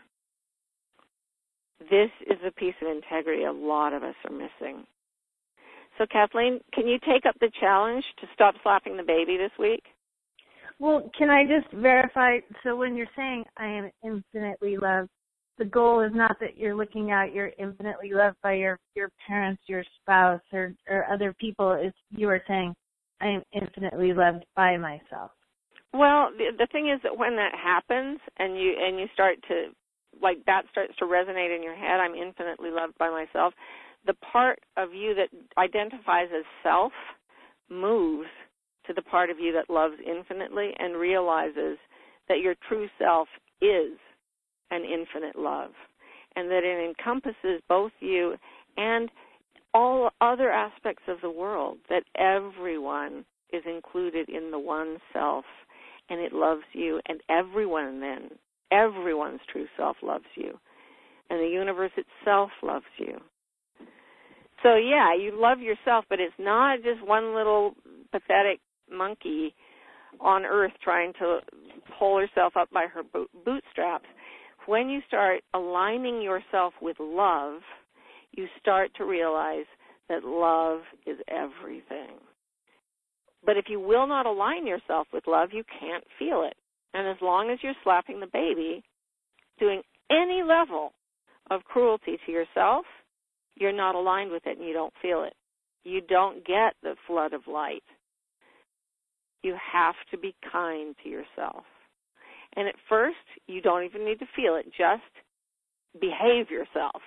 S1: This is a piece of integrity a lot of us are missing. So, Kathleen, can you take up the challenge to stop slapping the baby this week?
S5: Well, can I just verify? So when you're saying I am infinitely loved, the goal is not that you're looking at you're infinitely loved by your parents, your spouse, or other people. It's you are saying I am infinitely loved by myself.
S1: Well, the thing is that when that happens and you start to, like, that starts to resonate in your head, I'm infinitely loved by myself, the part of you that identifies as self moves to the part of you that loves infinitely and realizes that your true self is an infinite love and that it encompasses both you and all other aspects of the world, that everyone is included in the one self and it loves you, and everyone's true self loves you, and the universe itself loves you. So, yeah, you love yourself, but it's not just one little pathetic monkey on earth trying to pull herself up by her bootstraps. When you start aligning yourself with love, you start to realize that love is everything. But if you will not align yourself with love, you can't feel it. And as long as you're slapping the baby, doing any level of cruelty to yourself, you're not aligned with it and you don't feel it. You don't get the flood of light. You have to be kind to yourself. And at first, you don't even need to feel it. Just behave yourself.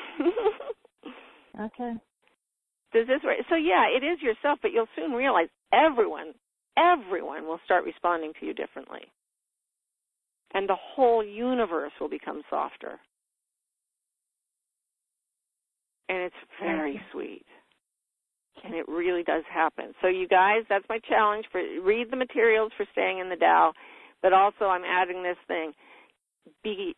S5: Okay.
S1: Does this right? So, yeah, it is yourself, but you'll soon realize everyone will start responding to you differently. And the whole universe will become softer. And it's very sweet. And it really does happen. So, you guys, that's my challenge. Read the materials for Staying in the Tao, but also I'm adding this thing. Be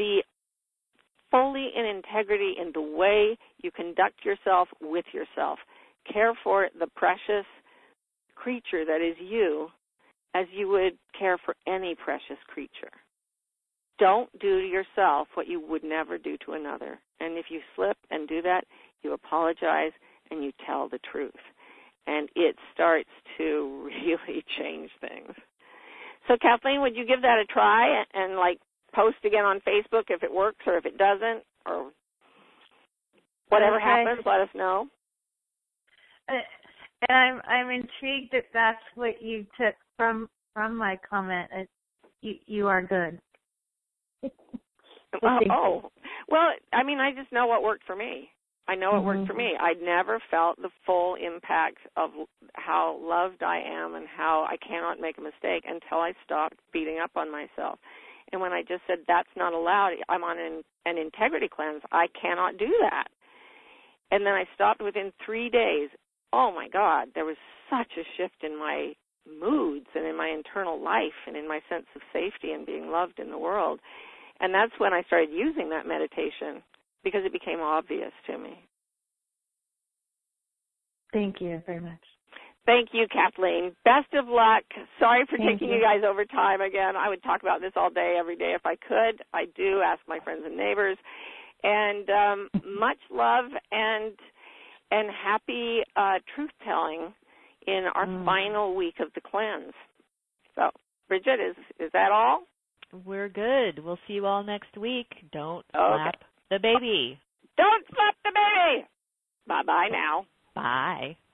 S1: fully in integrity in the way you conduct yourself with yourself. Care for the precious creature that is you as you would care for any precious creature. Don't do to yourself what you would never do to another. And if you slip and do that, you apologize and you tell the truth. And it starts to really change things. So, Kathleen, would you give that a try and like, post again on Facebook if it works or if it doesn't, or whatever happens, let us know.
S5: And I'm intrigued that that's what you took from my comment. You are good.
S1: Oh, well, I mean, I just know what worked for me. I know it worked for me. I'd never felt the full impact of how loved I am and how I cannot make a mistake until I stopped beating up on myself. And when I just said, that's not allowed, I'm on an integrity cleanse, I cannot do that. And then I stopped within 3 days. Oh, my God, there was such a shift in my moods and in my internal life and in my sense of safety and being loved in the world. And that's when I started using that meditation because it became obvious to me.
S5: Thank you very much.
S1: Thank you, Kathleen. Best of luck. Sorry for taking you guys over time again. I would talk about this all day, every day if I could. I do ask my friends and neighbors. And much love and happy truth-telling in our final week of the cleanse. So, Bridget, is that all?
S2: We're good. We'll see you all next week. Don't slap the baby.
S1: Don't slap the baby. Bye-bye now.
S2: Bye.